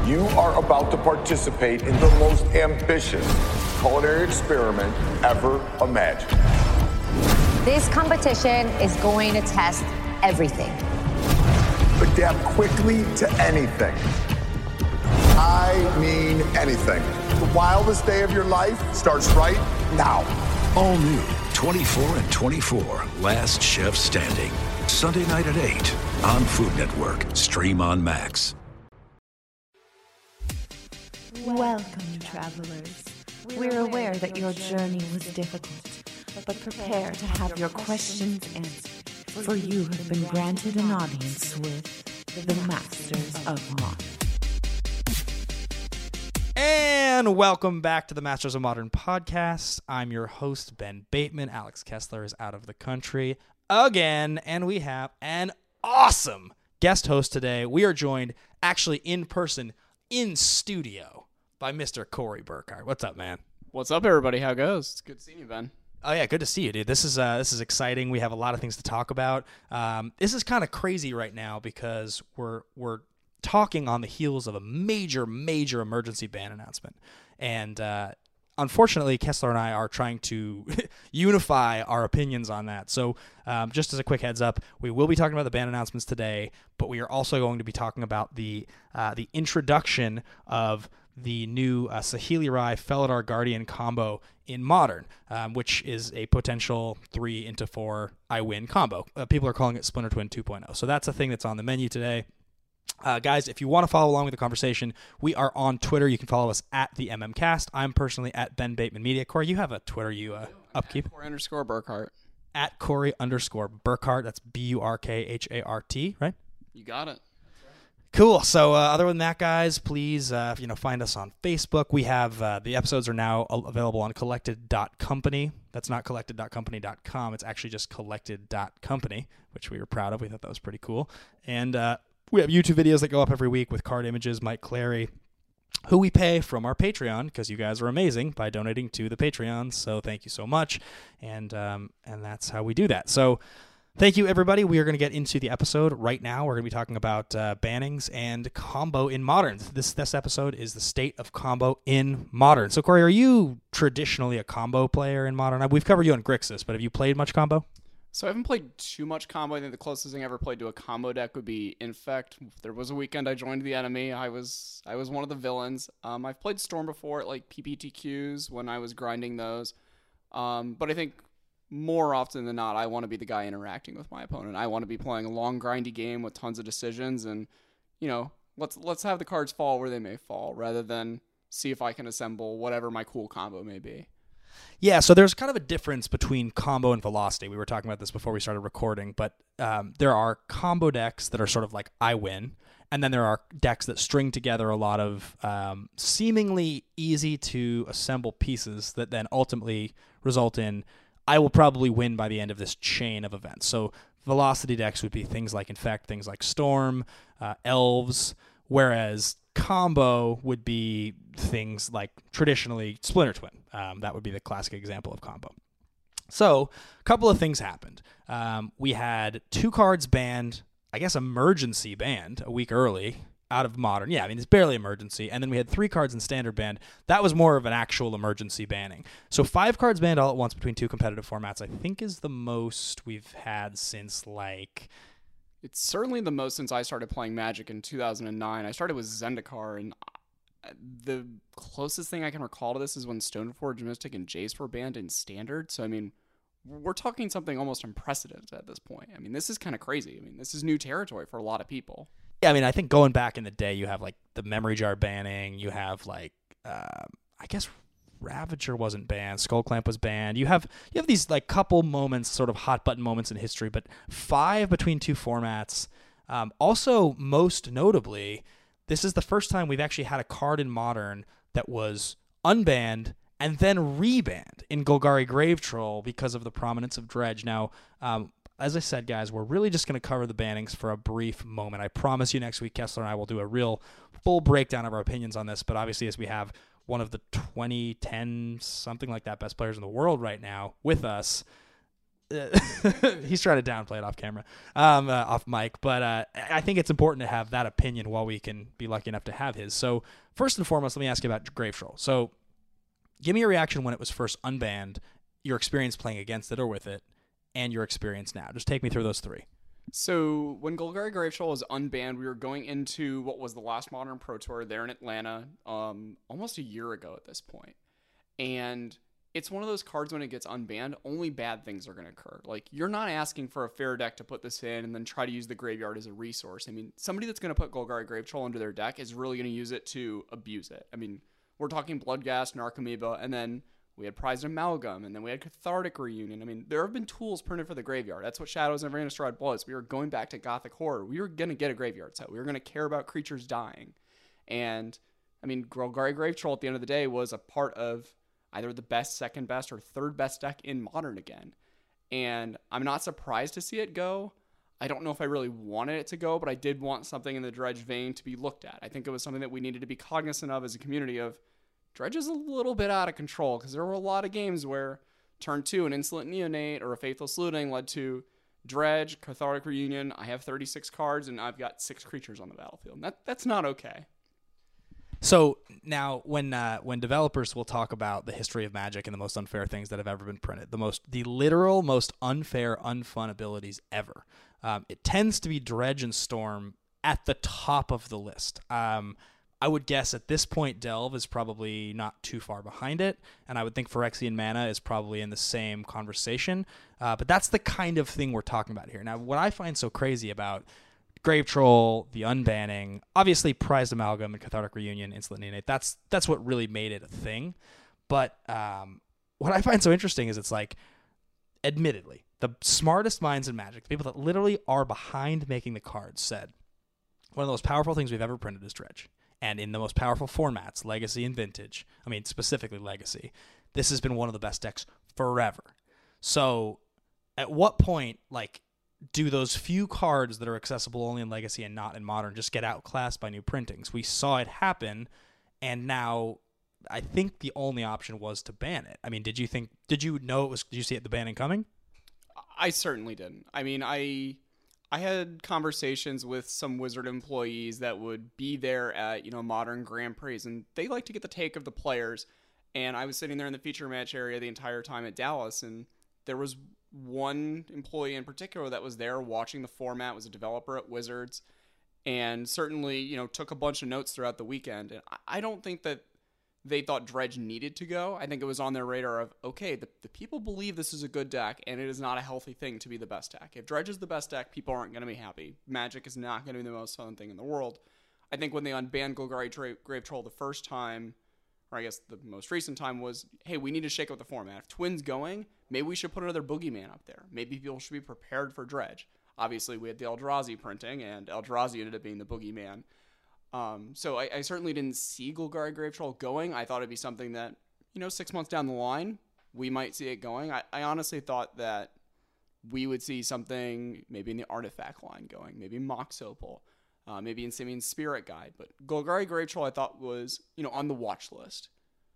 You are about to participate in the most ambitious culinary experiment ever imagined. This competition is going to test everything. Adapt quickly to anything. I mean anything. The wildest day of your life starts right now. All new 24 and 24, Last Chef Standing. Sunday night at 8 on Food Network. Stream on Max. Welcome, travelers. We're aware that your journey was difficult, but prepare to have your questions answered, for you have been granted an audience with the Masters of Modern. And welcome back to the Masters of Modern podcast. I'm your host, Ben Bateman. Alex Kessler is out of the country again, and we have an awesome guest host today. We are joined actually in person, in studio, by Mr. Corey Burkhart. What's up, man? What's up, everybody? How goes? It's good seeing you, Ben. Oh yeah, good to see you, dude. This is exciting. We have a lot of things to talk about. This is kind of crazy right now because we're talking on the heels of a major emergency ban announcement, and unfortunately, Kessler and I are trying to unify our opinions on that. So just as a quick heads up, we will be talking about the ban announcements today, but we are also going to be talking about the introduction of the new Saheeli Rai Felidar Guardian combo in Modern, which is a potential 3-4 I win combo. People are calling it Splinter Twin 2.0. So that's a thing that's on the menu today. Guys, if you want to follow along with the conversation, we are on Twitter. You can follow us at the MMCast. I'm personally at Ben Bateman Media. Corey, you have a Twitter you upkeep? Corey_Burkhart. At Corey_Burkhart. That's Burkhart, right? You got it. Cool. So other than that, guys, please find us on Facebook. We have the episodes are now available on collected.company. That's not collected.company.com. It's actually just collected.company, which we were proud of. We thought that was pretty cool. And we have YouTube videos that go up every week with card images. Mike Clary, who we pay from our Patreon, because you guys are amazing by donating to the Patreon. So thank you so much. And that's how we do that. So thank you, everybody. We are going to get into the episode right now. We're going to be talking about bannings and combo in Modern. This episode is the state of combo in Modern. So, Corey, are you traditionally a combo player in Modern? We've covered you on Grixis, but have you played much combo? So I haven't played too much combo. I think the closest thing I ever played to a combo deck would be Infect. There was a weekend I joined the enemy. I was one of the villains. I've played Storm before at like PPTQs when I was grinding those. But I think more often than not, I want to be the guy interacting with my opponent. I want to be playing a long, grindy game with tons of decisions, and let's have the cards fall where they may fall, rather than see if I can assemble whatever my cool combo may be. Yeah, so there's kind of a difference between combo and velocity. We were talking about this before we started recording, but there are combo decks that are sort of like I win, and then there are decks that string together a lot of seemingly easy to assemble pieces that then ultimately result in I will probably win by the end of this chain of events. So velocity decks would be things like Infect, things like Storm, Elves, whereas combo would be things like traditionally Splinter Twin. That would be the classic example of combo. So a couple of things happened. We had 2 cards banned, I guess emergency banned, a week early out of Modern. Yeah, I mean, it's barely emergency. And then we had 3 cards in Standard banned. That was more of an actual emergency banning. So 5 cards banned all at once between 2 competitive formats, I think is the most we've had since like... It's certainly the most since I started playing Magic in 2009. I started with Zendikar, and the closest thing I can recall to this is when Stoneforge, Mystic, and Jace were banned in Standard. So, I mean, we're talking something almost unprecedented at this point. I mean, this is kind of crazy. I mean, this is new territory for a lot of people. Yeah, I mean, I think going back in the day, you have, like, the Memory Jar banning. You have, like, I guess Ravager wasn't banned. Skull Clamp was banned. You have these like couple moments, sort of hot button moments in history, but 5 between 2 formats. Also, most notably, this is the first time we've actually had a card in Modern that was unbanned and then rebanned in Golgari Grave Troll because of the prominence of Dredge. Now, as I said, guys, we're really just going to cover the bannings for a brief moment. I promise you next week, Kessler and I will do a real full breakdown of our opinions on this, but obviously as we have one of the 2010, something like that, best players in the world right now with us, he's trying to downplay it off camera, off mic, but I think it's important to have that opinion while we can be lucky enough to have his. So first and foremost, let me ask you about Grave Troll. So give me a reaction when it was first unbanned, your experience playing against it or with it, and your experience now. Just take me through those three. So when Golgari Grave Troll was unbanned, we were going into what was the last Modern Pro Tour there in Atlanta, almost a year ago at this point. And it's one of those cards when it gets unbanned, only bad things are going to occur. Like, you're not asking for a fair deck to put this in and then try to use the graveyard as a resource. I mean, somebody that's going to put Golgari Grave Troll into their deck is really going to use it to abuse it. I mean, we're talking Bloodghast, Narcomoeba, and then we had Prized Amalgam, and then we had Cathartic Reunion. I mean, there have been tools printed for the graveyard. That's what Shadows of Innistrad was. We were going back to Gothic Horror. We were going to get a graveyard set. We were going to care about creatures dying. And, I mean, Golgari Grave Troll at the end of the day was a part of either the best, second best, or third best deck in Modern again. And I'm not surprised to see it go. I don't know if I really wanted it to go, but I did want something in the Dredge vein to be looked at. I think it was something that we needed to be cognizant of as a community of Dredge is a little bit out of control, because there were a lot of games where turn 2, an Insolent Neonate or a Faithless Looting led to Dredge, Cathartic Reunion. I have 36 cards, and I've got 6 creatures on the battlefield. That's not okay. So now, when developers will talk about the history of Magic and the most unfair things that have ever been printed, the literal most unfair, unfun abilities ever, it tends to be Dredge and Storm at the top of the list. I would guess at this point Delve is probably not too far behind it, and I would think Phyrexian Mana is probably in the same conversation. But that's the kind of thing we're talking about here. Now, what I find so crazy about Grave Troll, the unbanning, obviously Prized Amalgam and Cathartic Reunion, Insolent Neonate, that's what really made it a thing. But what I find so interesting is it's like, admittedly, the smartest minds in Magic, the people that literally are behind making the cards, said one of the most powerful things we've ever printed is Dredge. And in the most powerful formats, Legacy and Vintage, I mean, specifically Legacy, this has been one of the best decks forever. So at what point, like, do those few cards that are accessible only in Legacy and not in Modern just get outclassed by new printings? We saw it happen, and now I think the only option was to ban it. I mean, did you see the banning coming? I certainly didn't. I mean, I had conversations with some Wizard employees that would be there at, Modern Grand Prix, and they like to get the take of the players. And I was sitting there in the feature match area the entire time at Dallas, and there was one employee in particular that was there watching the format, was a developer at Wizards, and certainly, took a bunch of notes throughout the weekend. And I don't think that they thought Dredge needed to go. I think it was on their radar of, okay, the people believe this is a good deck, and it is not a healthy thing to be the best deck. If Dredge is the best deck, people aren't going to be happy. Magic is not going to be the most fun thing in the world. I think when they unbanned Golgari Grave Troll the first time, or I guess the most recent time, was, hey, we need to shake up the format. If Twin's going, maybe we should put another Boogeyman up there. Maybe people should be prepared for Dredge. Obviously, we had the Eldrazi printing, and Eldrazi ended up being the Boogeyman. So I certainly didn't see Golgari Grave Troll going. I thought it'd be something that, 6 months down the line, we might see it going. I honestly thought that we would see something maybe in the Artifact line going, maybe Mox Opal, maybe in Simian's Spirit Guide. But Golgari Grave Troll I thought was, on the watch list.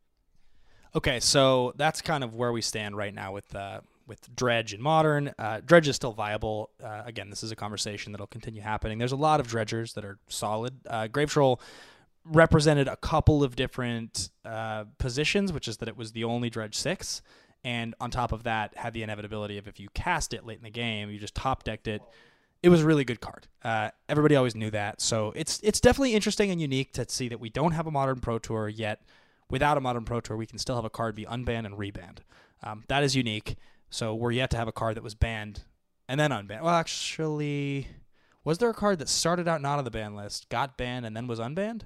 Okay, so that's kind of where we stand right now with Dredge in Modern. Dredge is still viable. Again, this is a conversation that'll continue happening. There's a lot of Dredgers that are solid. Grave Troll represented a couple of different positions, which is that it was the only Dredge 6, and on top of that, had the inevitability of if you cast it late in the game, you just top-decked it. It was a really good card. Everybody always knew that, so it's definitely interesting and unique to see that we don't have a Modern Pro Tour yet. Without a Modern Pro Tour, we can still have a card be unbanned and rebanned. That is unique. So we're yet to have a card that was banned and then unbanned. Well, actually, was there a card that started out not on the ban list, got banned, and then was unbanned?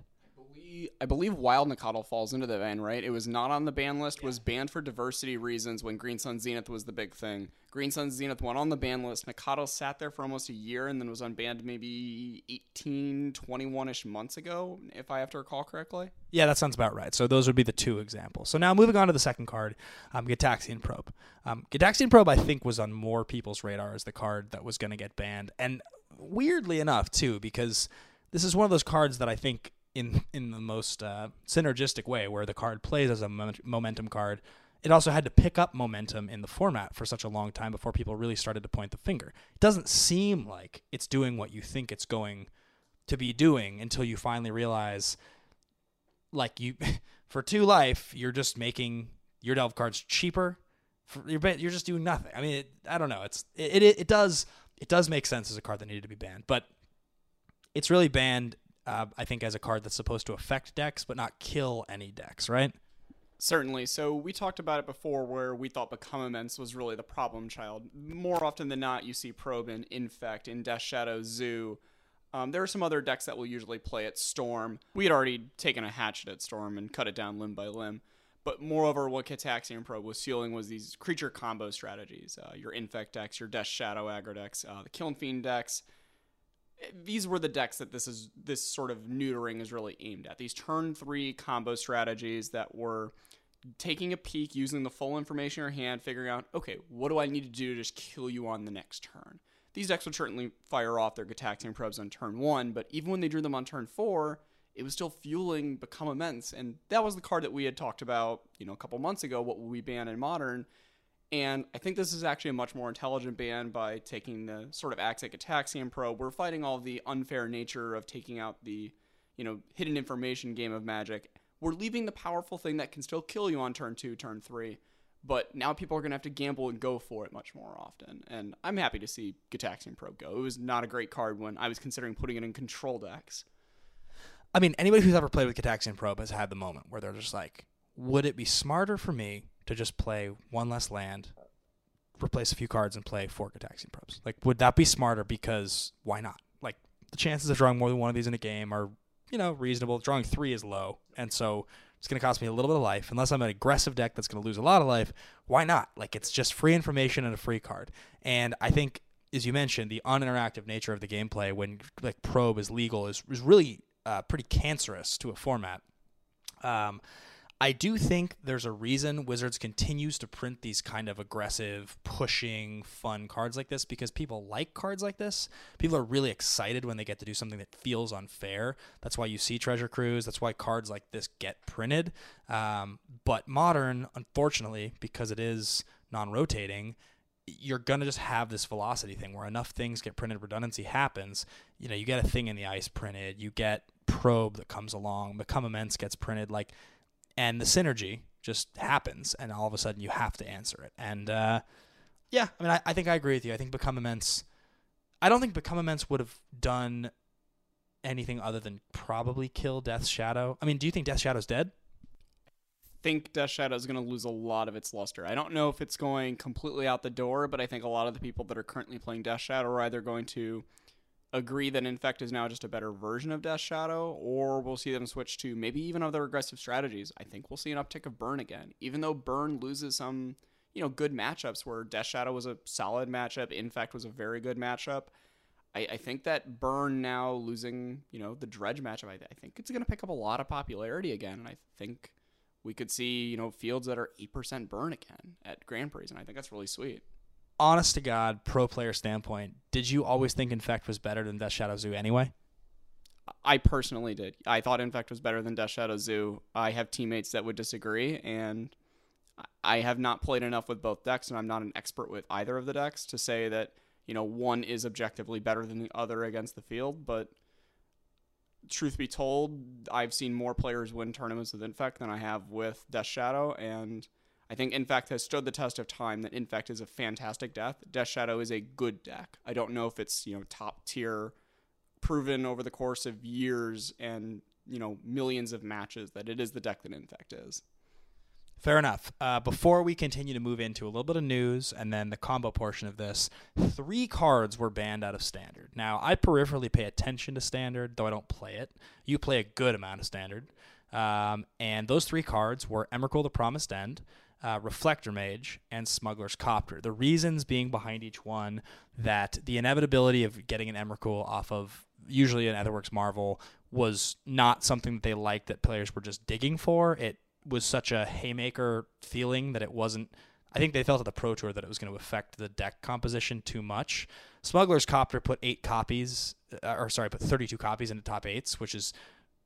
I believe Wild Nacatl falls into the ban, right? It was not on the ban list, was banned for diversity reasons when Green Sun Zenith was the big thing. Green Sun Zenith went on the ban list. Nacatl sat there for almost a year and then was unbanned maybe 18, 21-ish months ago, if I have to recall correctly. Yeah, that sounds about right. So those would be the two examples. So now moving on to the second card, Gitaxian Probe. Gitaxian Probe, I think, was on more people's radar as the card that was going to get banned. And weirdly enough, too, because this is one of those cards that I think in the most synergistic way, where the card plays as a momentum card, it also had to pick up momentum in the format for such a long time before people really started to point the finger. It doesn't seem like it's doing what you think it's going to be doing until you finally realize, like, you for 2 life, you're just making your Delve cards cheaper. You're just doing nothing. I mean, I don't know. It does make sense as a card that needed to be banned, but it's really banned, I think, as a card that's supposed to affect decks but not kill any decks, right? Certainly. So we talked about it before where we thought Become Immense was really the problem child. More often than not, you see Probe and Infect in Death Shadow Zoo. There are some other decks that will usually play at Storm. We had already taken a hatchet at Storm and cut it down limb by limb. But moreover, what Gitaxian Probe was fueling was these creature combo strategies. Your Infect decks, your Death Shadow aggro decks, the Kiln Fiend decks. These were the decks that this sort of neutering is really aimed at. These turn 3 combo strategies that were taking a peek, using the full information in your hand, figuring out, okay, what do I need to do to just kill you on the next turn? These decks would certainly fire off their Gitaxian Probes on turn 1, but even when they drew them on turn 4, it was still fueling Become Immense, and that was the card that we had talked about, a couple months ago, what will we ban in Modern, and I think this is actually a much more intelligent ban by taking the sort of axe at Gitaxian Probe. We're fighting all the unfair nature of taking out the, hidden information game of Magic. We're leaving the powerful thing that can still kill you on turn 2, turn 3, but now people are going to have to gamble and go for it much more often, and I'm happy to see Gitaxian Probe go. It was not a great card when I was considering putting it in control decks. I mean, anybody who's ever played with Gitaxian Probe has had the moment where they're just like, would it be smarter for me to just play 1 less land, replace a few cards, and play 4 Gitaxian Probes? Like, would that be smarter? Because why not? Like, the chances of drawing more than one of these in a game are, reasonable. Drawing 3 is low, and so it's going to cost me a little bit of life. Unless I'm an aggressive deck that's going to lose a lot of life, why not? Like, it's just free information and a free card. And I think, as you mentioned, the uninteractive nature of the gameplay when, like, Probe is legal is really pretty cancerous to a format. I do think there's a reason Wizards continues to print these kind of aggressive, pushing, fun cards like this, because people like cards like this. People are really excited when they get to do something that feels unfair. That's why you see Treasure Cruise. That's why cards like this get printed. But Modern, unfortunately, because it is non-rotating, you're going to just have this velocity thing where enough things get printed, redundancy happens. You get a Thing in the Ice printed, you get Probe that comes along, Become Immense gets printed, and the synergy just happens, and all of a sudden you have to answer it. And yeah, I mean, I think I agree with you. I think Become Immense, I don't think Become Immense would have done anything other than probably kill Death Shadow. I mean, do you think Death Shadow's dead? Think Death Shadow is going to lose a lot of its luster. I don't know if it's going completely out the door, but I think a lot of the people that are currently playing Death Shadow are either going to agree that Infect is now just a better version of Death Shadow, or we'll see them switch to maybe even other aggressive strategies. I think we'll see an uptick of Burn again, even though Burn loses some, good matchups where Death Shadow was a solid matchup, Infect was a very good matchup. I think that Burn now losing, the Dredge matchup, I think it's going to pick up a lot of popularity again, and I think we could see, fields that are 8% Burn again at Grand Prix, and I think that's really sweet. Honest to God, pro player standpoint, did you always think Infect was better than Death Shadow Zoo anyway? I personally did. I thought Infect was better than Death Shadow Zoo. I have teammates that would disagree, and I have not played enough with both decks, and I'm not an expert with either of the decks to say that, one is objectively better than the other against the field, but truth be told, I've seen more players win tournaments with Infect than I have with Death Shadow, and I think Infect has stood the test of time. That Infect is a fantastic deck. Death Shadow is a good deck. I don't know if it's, top tier, proven over the course of years and, millions of matches that it is the deck that Infect is. Fair enough. Before we continue to move into a little bit of news and then the combo portion of this, 3 cards were banned out of Standard. Now, I peripherally pay attention to Standard, though I don't play it. You play a good amount of Standard. And those 3 cards were Emrakul the Promised End, Reflector Mage, and Smuggler's Copter. The reasons being behind each one that the inevitability of getting an Emrakul off of usually an Etherworks Marvel was not something that they liked that players were just digging for. It was such a haymaker feeling that it wasn't. I think they felt at the Pro Tour that it was going to affect the deck composition too much. Smuggler's Copter put 32 copies into top 8s, which is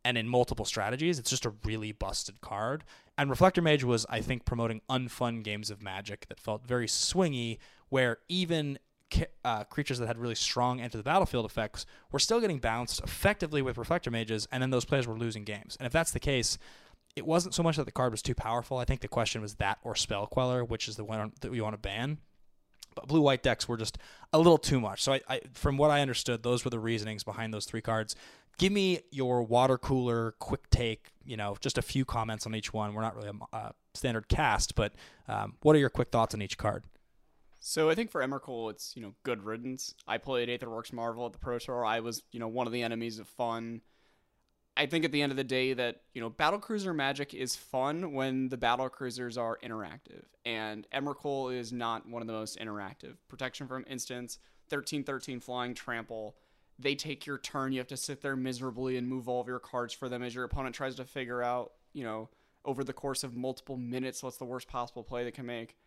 and in multiple strategies, it's just a really busted card. And Reflector Mage was, I think, promoting unfun games of Magic that felt very swingy, where even creatures that had really strong enter the battlefield effects were still getting bounced effectively with Reflector Mages, and then those players were losing games. And if that's the case, it wasn't so much that the card was too powerful. I think the question was that or Spell Queller, which is the one that we want to ban. But blue-white decks were just a little too much. So I from what I understood, those were the reasonings behind those 3 cards. Give me your water cooler, quick take, just a few comments on each one. We're not really a standard cast, but what are your quick thoughts on each card? So I think for Emrakul, it's, good riddance. I played Aetherworks Marvel at the Pro Tour. I was, one of the enemies of fun. I think at the end of the day that, Battlecruiser Magic is fun when the Battlecruisers are interactive. And Emrakul is not one of the most interactive. Protection from instants, 13/13 flying trample. They take your turn. You have to sit there miserably and move all of your cards for them as your opponent tries to figure out, over the course of multiple minutes, what's the worst possible play they can make.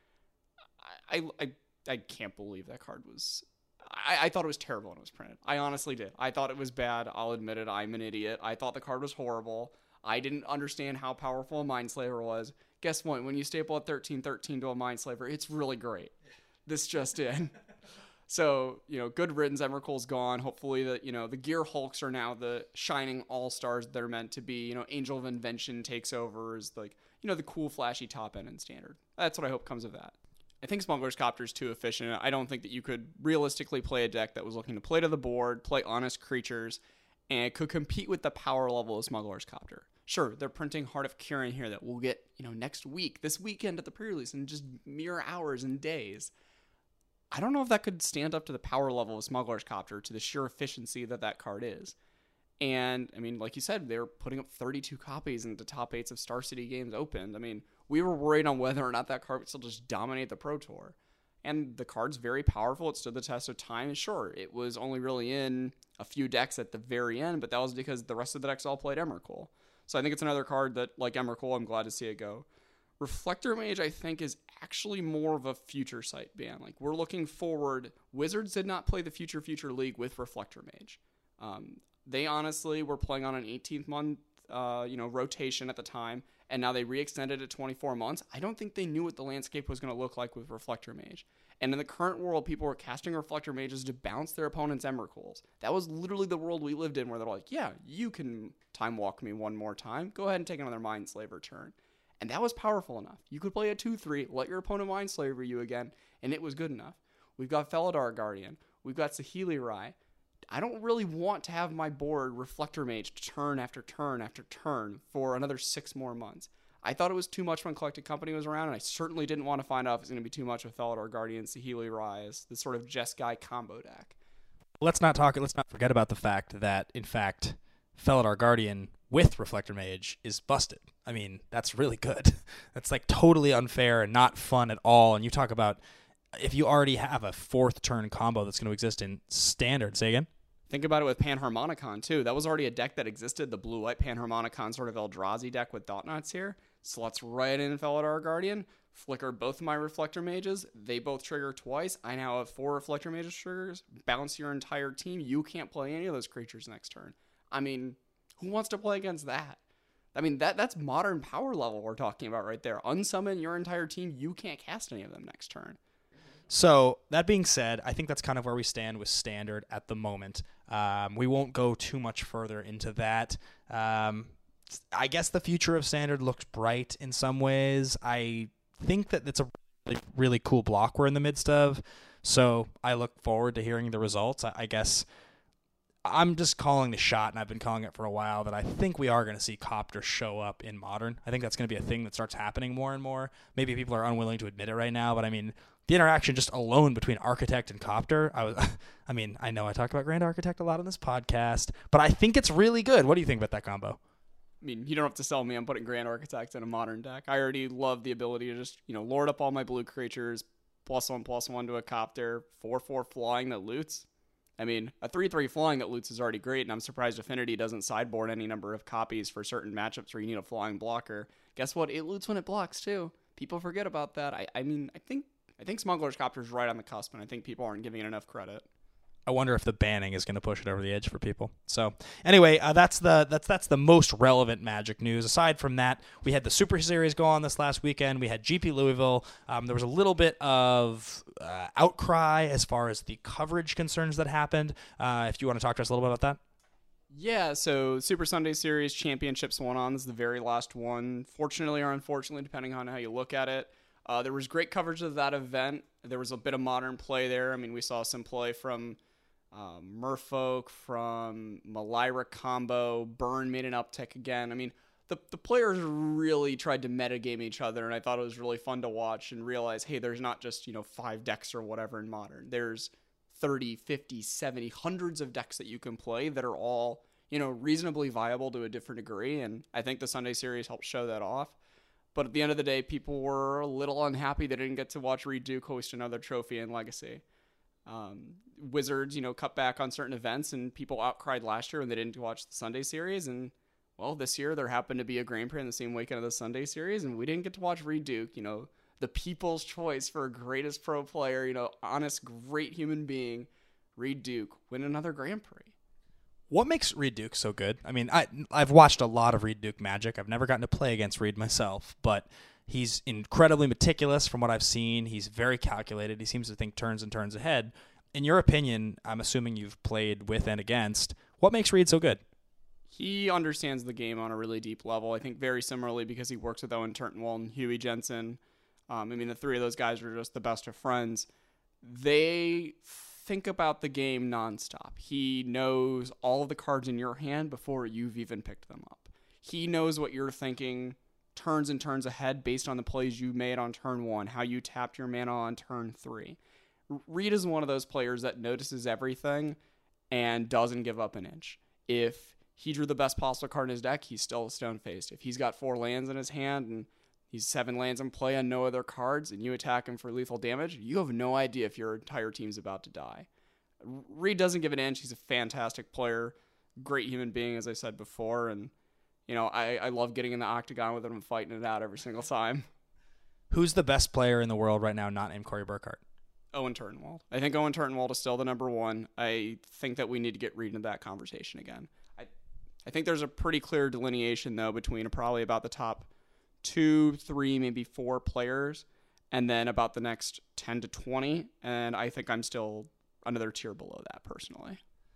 I can't believe that card was... I thought it was terrible when it was printed. I honestly did. I thought it was bad. I'll admit it. I'm an idiot. I thought the card was horrible. I didn't understand how powerful a Mindslaver was. Guess what? When you staple a 13/13 to a Mindslaver, it's really great. This just in. So, good riddance. Emrakul's gone. Hopefully, the Gear Hulks are now the shining all-stars they're meant to be. Angel of Invention takes over as, the cool, flashy top end in Standard. That's what I hope comes of that. I think Smuggler's Copter is too efficient. I don't think that you could realistically play a deck that was looking to play to the board, play honest creatures, and could compete with the power level of Smuggler's Copter. Sure, they're printing Heart of Kiran here that we'll get, next week, this weekend at the pre-release in just mere hours and days. I don't know if that could stand up to the power level of Smuggler's Copter, to the sheer efficiency that card is. And, like you said, they're putting up 32 copies into top 8s of Star City Games opened. We were worried on whether or not that card would still just dominate the Pro Tour. And the card's very powerful. It stood the test of time. And sure, it was only really in a few decks at the very end, but that was because the rest of the decks all played Emrakul. So I think it's another card that, like Emrakul, I'm glad to see it go. Reflector Mage, I think, is actually more of a future sight ban. We're looking forward. Wizards did not play the Future League with Reflector Mage. They honestly were playing on an 18-month, rotation at the time, and now they re-extended it 24 months. I don't think they knew what the landscape was going to look like with Reflector Mage. And in the current world, people were casting Reflector Mages to bounce their opponent's Emrakuls. That was literally the world we lived in, where they're like, yeah, you can Time Walk me one more time. Go ahead and take another Mindslaver turn. And that was powerful enough. You could play a 2/3, let your opponent Mindslaver you again, and it was good enough. We've got Felidar Guardian. We've got Saheeli Rai. I don't really want to have my board Reflector Mage turn after turn after turn for another 6 more months. I thought it was too much when Collected Company was around, and I certainly didn't want to find out if it's going to be too much with Felidar Guardian, Saheeli Rai, this sort of Jeskai combo deck. Let's not forget about the fact that, in fact, Felidar Guardian with Reflector Mage is busted. That's really good. That's totally unfair and not fun at all. And you talk about if you already have a 4th turn combo that's going to exist in Standard. Say again? Think about it with Panharmonicon, too. That was already a deck that existed, the blue-white Panharmonicon sort of Eldrazi deck with Thought-Knots here. Slots right in Felidar Guardian. Flicker both of my Reflector Mages. They both trigger twice. I now have 4 Reflector Mages triggers. Bounce your entire team. You can't play any of those creatures next turn. Who wants to play against that? That's modern power level we're talking about right there. Unsummon your entire team. You can't cast any of them next turn. So that being said, I think that's kind of where we stand with Standard at the moment. We won't go too much further into that. I guess the future of Standard looks bright in some ways. I think that it's a really, really cool block we're in the midst of. So I look forward to hearing the results. I guess I'm just calling the shot, and I've been calling it for a while, that I think we are going to see Copter show up in Modern. I think that's going to be a thing that starts happening more and more. Maybe people are unwilling to admit it right now, but the interaction just alone between Architect and Copter, I know I talk about Grand Architect a lot on this podcast, but I think it's really good. What do you think about that combo? You don't have to sell me. I'm putting Grand Architect in a Modern deck. I already love the ability to just, lord up all my blue creatures, +1/+1 to a Copter, 4/4 flying that loots. A 3/3 flying that loots is already great, and I'm surprised Affinity doesn't sideboard any number of copies for certain matchups where you need a flying blocker. Guess what? It loots when it blocks, too. People forget about that. I think Smuggler's Copter is right on the cusp, and I think people aren't giving it enough credit. I wonder if the banning is going to push it over the edge for people. So anyway, that's the most relevant Magic news. Aside from that, we had the Super Series go on this last weekend. We had GP Louisville. There was a little bit of outcry as far as the coverage concerns that happened. If you want to talk to us a little bit about that. Yeah, so Super Sunday Series championships went on. This is the very last one. Fortunately or unfortunately, depending on how you look at it. There was great coverage of that event. There was a bit of modern play there. I mean, we saw some play from Merfolk, from Malira combo. Burn made an uptick again. I mean, the players really tried to metagame each other, and I thought it was really fun to watch and realize, hey, there's not just, 5 decks or whatever in Modern. There's 30, 50, 70, hundreds of decks that you can play that are all, reasonably viable to a different degree, and I think the Sunday Series helped show that off. But at the end of the day, people were a little unhappy they didn't get to watch Reed Duke hoist another trophy in Legacy. Wizards, cut back on certain events, and people outcried last year when they didn't watch the Sunday Series. And, well, this year there happened to be a Grand Prix in the same weekend of the Sunday Series, and we didn't get to watch Reed Duke, the people's choice for greatest pro player, honest, great human being, Reed Duke, win another Grand Prix. What makes Reed Duke so good? I mean, I've watched a lot of Reed Duke Magic. I've never gotten to play against Reed myself, but he's incredibly meticulous from what I've seen. He's very calculated. He seems to think turns and turns ahead. In your opinion, I'm assuming you've played with and against, what makes Reed so good? He understands the game on a really deep level. I think very similarly because he works with Owen Turtenwald and Huey Jensen. The three of those guys are just the best of friends. They think about the game nonstop. He knows all of the cards in your hand before you've even picked them up. He knows what you're thinking turns and turns ahead based on the plays you made on turn 1, how you tapped your mana on turn 3. Reed is one of those players that notices everything and doesn't give up an inch. If he drew the best possible card in his deck, he's still stone-faced. If he's got 4 lands in his hand and he's 7 lands in play on no other cards, and you attack him for lethal damage, you have no idea if your entire team's about to die. Reed doesn't give an inch. He's a fantastic player, great human being, as I said before, and I love getting in the octagon with him and fighting it out every single time. Who's the best player in the world right now not named Corey Burkhart? Owen Turtenwald. I think Owen Turtenwald is still the number 1. I think that we need to get Reed into that conversation again. I think there's a pretty clear delineation, though, between probably about the top 2, 3, maybe 4 players, and then about the next 10 to 20, and I think I'm still another tier below that, personally.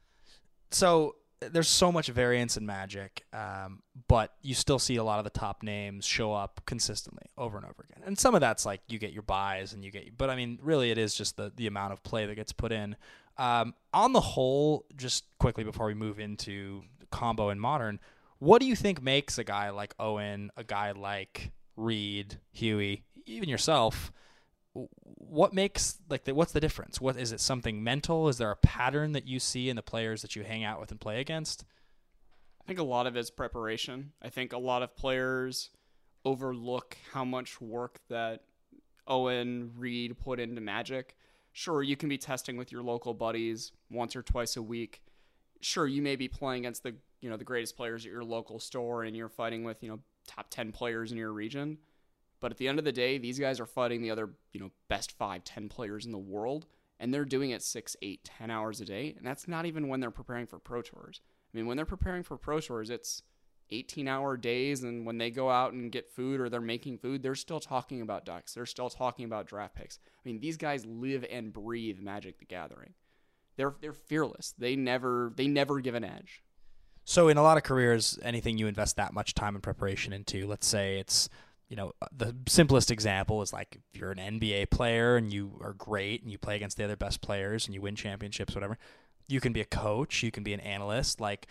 So there's so much variance in Magic, but you still see a lot of the top names show up consistently over and over again. And some of that's like you get your buys and but I mean, really it is just the amount of play that gets put in. On the whole, just quickly before we move into combo and Modern, what do you think makes a guy like Owen, a guy like Reed, Huey, even yourself, what makes what's the difference? What is it? Something mental? Is there a pattern that you see in the players that you hang out with and play against? I think a lot of it's preparation. I think a lot of players overlook how much work that Owen, Reed put into Magic. Sure, you can be testing with your local buddies once or twice a week. Sure, you may be playing against the greatest players at your local store and you're fighting with, top 10 players in your region. But at the end of the day, these guys are fighting the other, best 5, 10 players in the world, and they're doing it 6, 8, 10 hours a day. And that's not even when they're preparing for Pro Tours. I mean, when they're preparing for Pro Tours, it's 18-hour days, and when they go out and get food or they're making food, they're still talking about decks. They're still talking about draft picks. I mean, these guys live and breathe Magic the Gathering. They're fearless. They never give an edge. So in a lot of careers, anything you invest that much time and preparation into, let's say it's, the simplest example is like if you're an NBA player and you are great and you play against the other best players and you win championships, whatever, you can be a coach, you can be an analyst. Like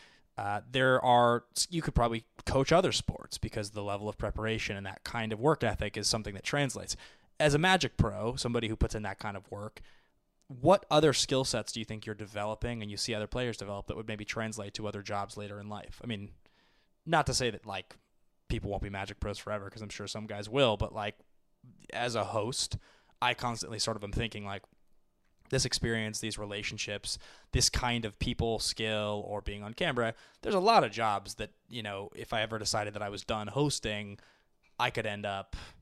you could probably coach other sports because the level of preparation and that kind of work ethic is something that translates. As a Magic pro, somebody who puts in that kind of work, what other skill sets do you think you're developing and you see other players develop that would maybe translate to other jobs later in life? I mean, not to say that like people won't be Magic pros forever, because I'm sure some guys will, but like as a host, I constantly sort of am thinking like this experience, these relationships, this kind of people skill or being on camera, there's a lot of jobs that, if I ever decided that I was done hosting, I could end up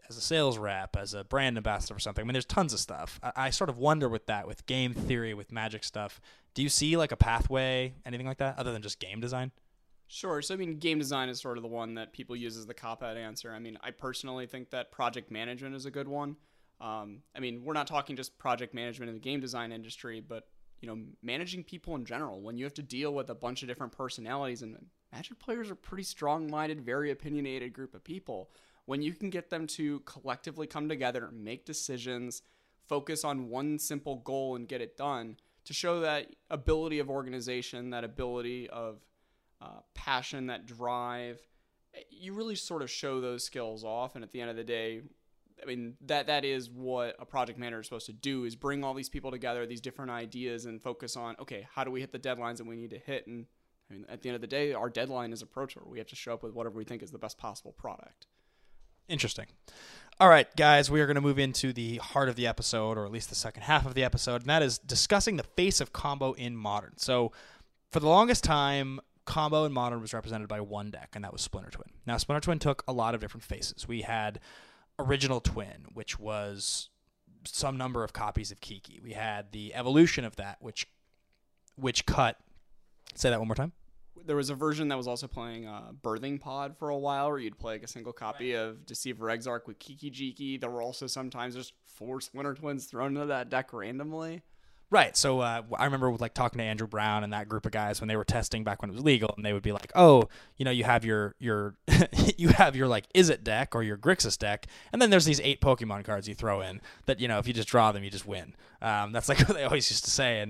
as a sales rep, as a brand ambassador or something. I mean, there's tons of stuff. I sort of wonder with that, with game theory, with Magic stuff, do you see like a pathway, anything like that, other than just game design? Sure. So, I mean, game design is sort of the one that people use as the cop-out answer. I mean, I personally think that project management is a good one. I mean, we're not talking just project management in the game design industry, but, managing people in general. When you have to deal with a bunch of different personalities, and Magic players are a pretty strong-minded, very opinionated group of people. When you can get them to collectively come together, make decisions, focus on one simple goal and get it done, to show that ability of organization, that ability of passion, that drive, you really sort of show those skills off. And at the end of the day, I mean, that is what a project manager is supposed to do, is bring all these people together, these different ideas, and focus on, okay, how do we hit the deadlines that we need to hit? And I mean, at the end of the day, our deadline is approachable. We have to show up with whatever we think is the best possible product. Interesting. All right, guys, we are going to move into the heart of the episode, or at least the second half of the episode, and that is discussing the face of combo in Modern. So for the longest time, combo in Modern was represented by one deck, and that was Splinter Twin. Now, Splinter Twin took a lot of different faces. We had Original Twin, which was some number of copies of Kiki. We had the evolution of that, which cut. Say that one more time. There was a version that was also playing Birthing Pod for a while, where you'd play like a single copy of Deceiver Exarch with Kiki Jiki. There were also sometimes just 4 Splinter Twins thrown into that deck randomly. Right. So I remember like talking to Andrew Brown and that group of guys when they were testing back when it was legal, and they would be like, "Oh, you have your you have your like Izzet deck or your Grixis deck, and then there's these 8 Pokemon cards you throw in that if you just draw them, you just win." That's like what they always used to say,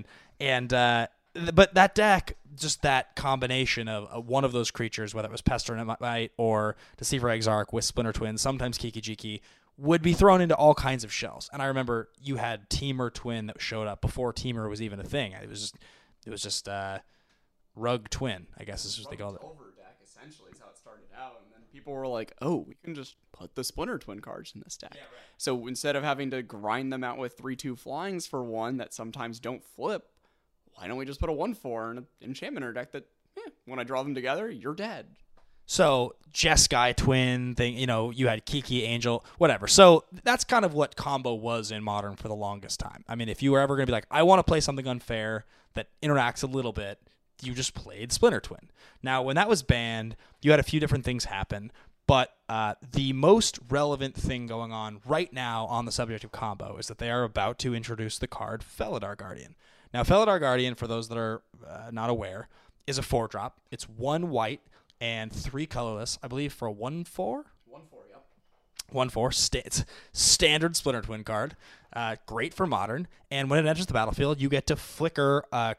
but that deck, just that combination of one of those creatures, whether it was Pestermite or Deceiver Exarch with Splinter Twin, sometimes Kiki Jiki, would be thrown into all kinds of shells. And I remember you had Teamer Twin that showed up before Teamer was even a thing. It was just Rug Twin, I guess is what they called it. Over deck, essentially, is how it started out. And then people were like, oh, we can just put the Splinter Twin cards in this deck. Yeah, right. So instead of having to grind them out with 3/2 flyings for one that sometimes don't flip, why don't we just put a 1/4 in an enchantment deck that, when I draw them together, you're dead. So Jeskai Twin thing, you had Kiki, Angel, whatever. So that's kind of what combo was in Modern for the longest time. I mean, if you were ever going to be like, I want to play something unfair that interacts a little bit, you just played Splinter Twin. Now, when that was banned, you had a few different things happen, but the most relevant thing going on right now on the subject of combo is that they are about to introduce the card Felidar Guardian. Now, Felidar Guardian, for those that are not aware, is a 4-drop. It's 1 white and 3 colorless, I believe, for a 1/4? 1/4, yep. 1/4. It's standard Splinter Twin card. Great for Modern. And when it enters the battlefield, you get to flicker a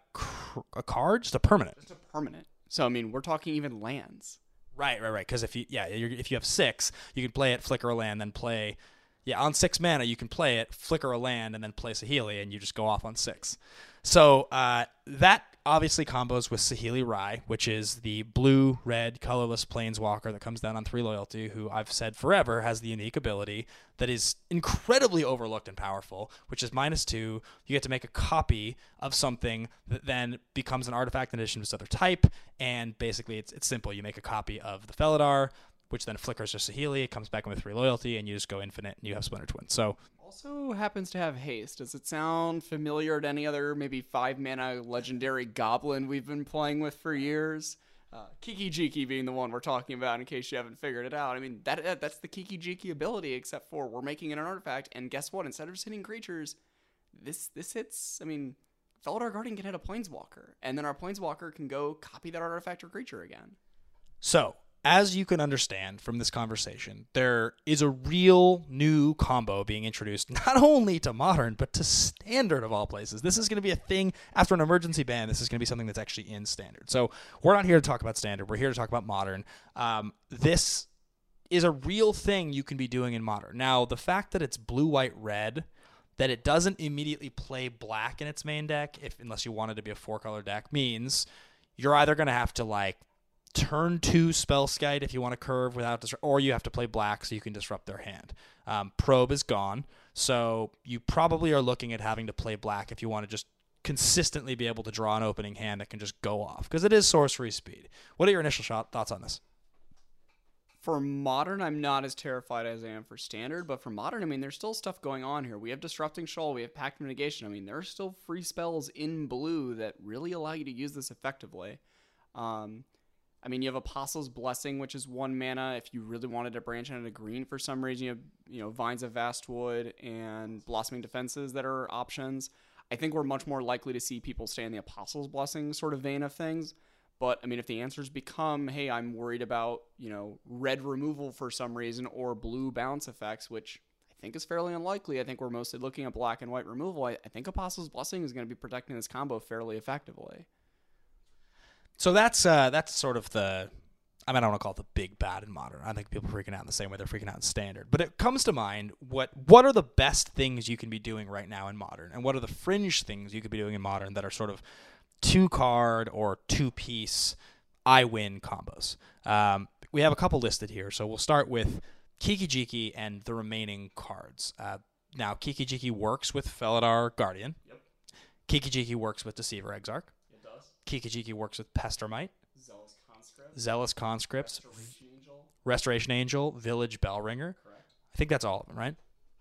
card, just a permanent. Just a permanent. So, I mean, we're talking even lands. Right. Because if you have 6, you can play it, flicker a land, then play... Yeah, on 6 mana, you can play it, flicker a land, and then play Saheeli, and you just go off on 6. So that obviously combos with Saheeli Rai, which is the blue-red colorless planeswalker that comes down on 3 loyalty, who I've said forever has the unique ability that is incredibly overlooked and powerful, which is -2. You get to make a copy of something that then becomes an artifact in addition to its other type, and basically it's simple. You make a copy of the Felidar, which then flickers to Saheeli, it comes back with 3 loyalty, and you just go infinite, and you have Splinter Twin. So also happens to have haste. Does it sound familiar to any other maybe 5-mana legendary goblin we've been playing with for years? Kiki Jiki being the one we're talking about, in case you haven't figured it out. I mean, that's the Kiki Jiki ability, except for we're making it an artifact, and guess what? Instead of just hitting creatures, this hits, I mean, Felidar Guardian can hit a Planeswalker, and then our Planeswalker can go copy that artifact or creature again. So, as you can understand from this conversation, there is a real new combo being introduced, not only to Modern, but to Standard of all places. This is going to be a thing after an emergency ban. This is going to be something that's actually in Standard. So we're not here to talk about Standard. We're here to talk about Modern. This is a real thing you can be doing in Modern. Now, the fact that it's blue, white, red, that it doesn't immediately play black in its main deck, unless you want it to be a 4-color deck, means you're either going to have to turn 2 Spellskite if you want to curve without or you have to play black so you can disrupt their hand. Probe is gone, so you probably are looking at having to play black if you want to just consistently be able to draw an opening hand that can just go off, because it is sorcery speed. What are your initial thoughts on this? For Modern, I'm not as terrified as I am for Standard, but for Modern, I mean, there's still stuff going on here. We have Disrupting Shoal, we have Pact Mitigation. I mean, there are still free spells in blue that really allow you to use this effectively. I mean, you have Apostle's Blessing, which is 1 mana. If you really wanted to branch into green for some reason, you have Vines of Vastwood and Blossoming Defenses that are options. I think we're much more likely to see people stay in the Apostle's Blessing sort of vein of things. But, I mean, if the answers become, hey, I'm worried about, red removal for some reason or blue bounce effects, which I think is fairly unlikely. I think we're mostly looking at black and white removal. I think Apostle's Blessing is going to be protecting this combo fairly effectively. So that's sort of I don't want to call it the big bad in Modern. I think people are freaking out in the same way they're freaking out in Standard. But it comes to mind, what are the best things you can be doing right now in Modern? And what are the fringe things you could be doing in Modern that are sort of 2-card or 2-piece I win combos? We have a couple listed here, so we'll start with Kiki-Jiki and the remaining cards. Now, Kiki-Jiki works with Felidar Guardian. Yep. Kiki-Jiki works with Deceiver Exarch. It does. Kiki-Jiki works with Pestermite. Zealous Conscript. Restoration Angel. Village Bellringer. Correct. I think that's all of them, right?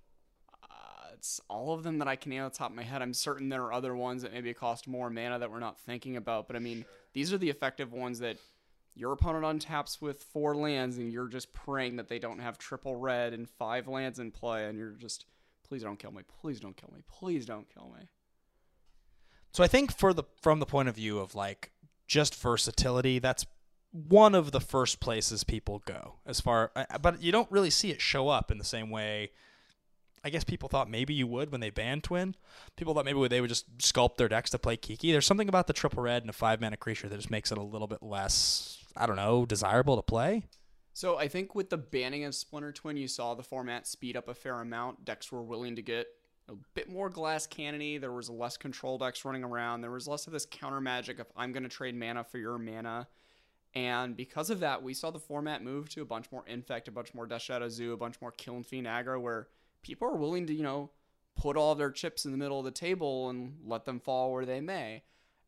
It's all of them that I can name off the top of my head. I'm certain there are other ones that maybe cost more mana that we're not thinking about. But I mean, These are the effective ones that your opponent untaps with 4 lands and you're just praying that they don't have triple red and 5 lands in play. And you're just, please don't kill me. Please don't kill me. Please don't kill me. So I think from the point of view of like just versatility, that's one of the first places people go but you don't really see it show up in the same way. I guess people thought maybe you would when they banned Twin. People thought maybe they would just sculpt their decks to play Kiki. There's something about the triple red and a 5-mana creature that just makes it a little bit less, desirable to play. So I think with the banning of Splinter Twin, you saw the format speed up a fair amount. Decks were willing to get a bit more glass cannon-y. There was less control decks running around. There was less of this counter magic of I'm going to trade mana for your mana. And because of that, we saw the format move to a bunch more Infect, a bunch more Death Shadow Zoo, a bunch more Kiln Fiend aggro, where people are willing to, put all their chips in the middle of the table and let them fall where they may.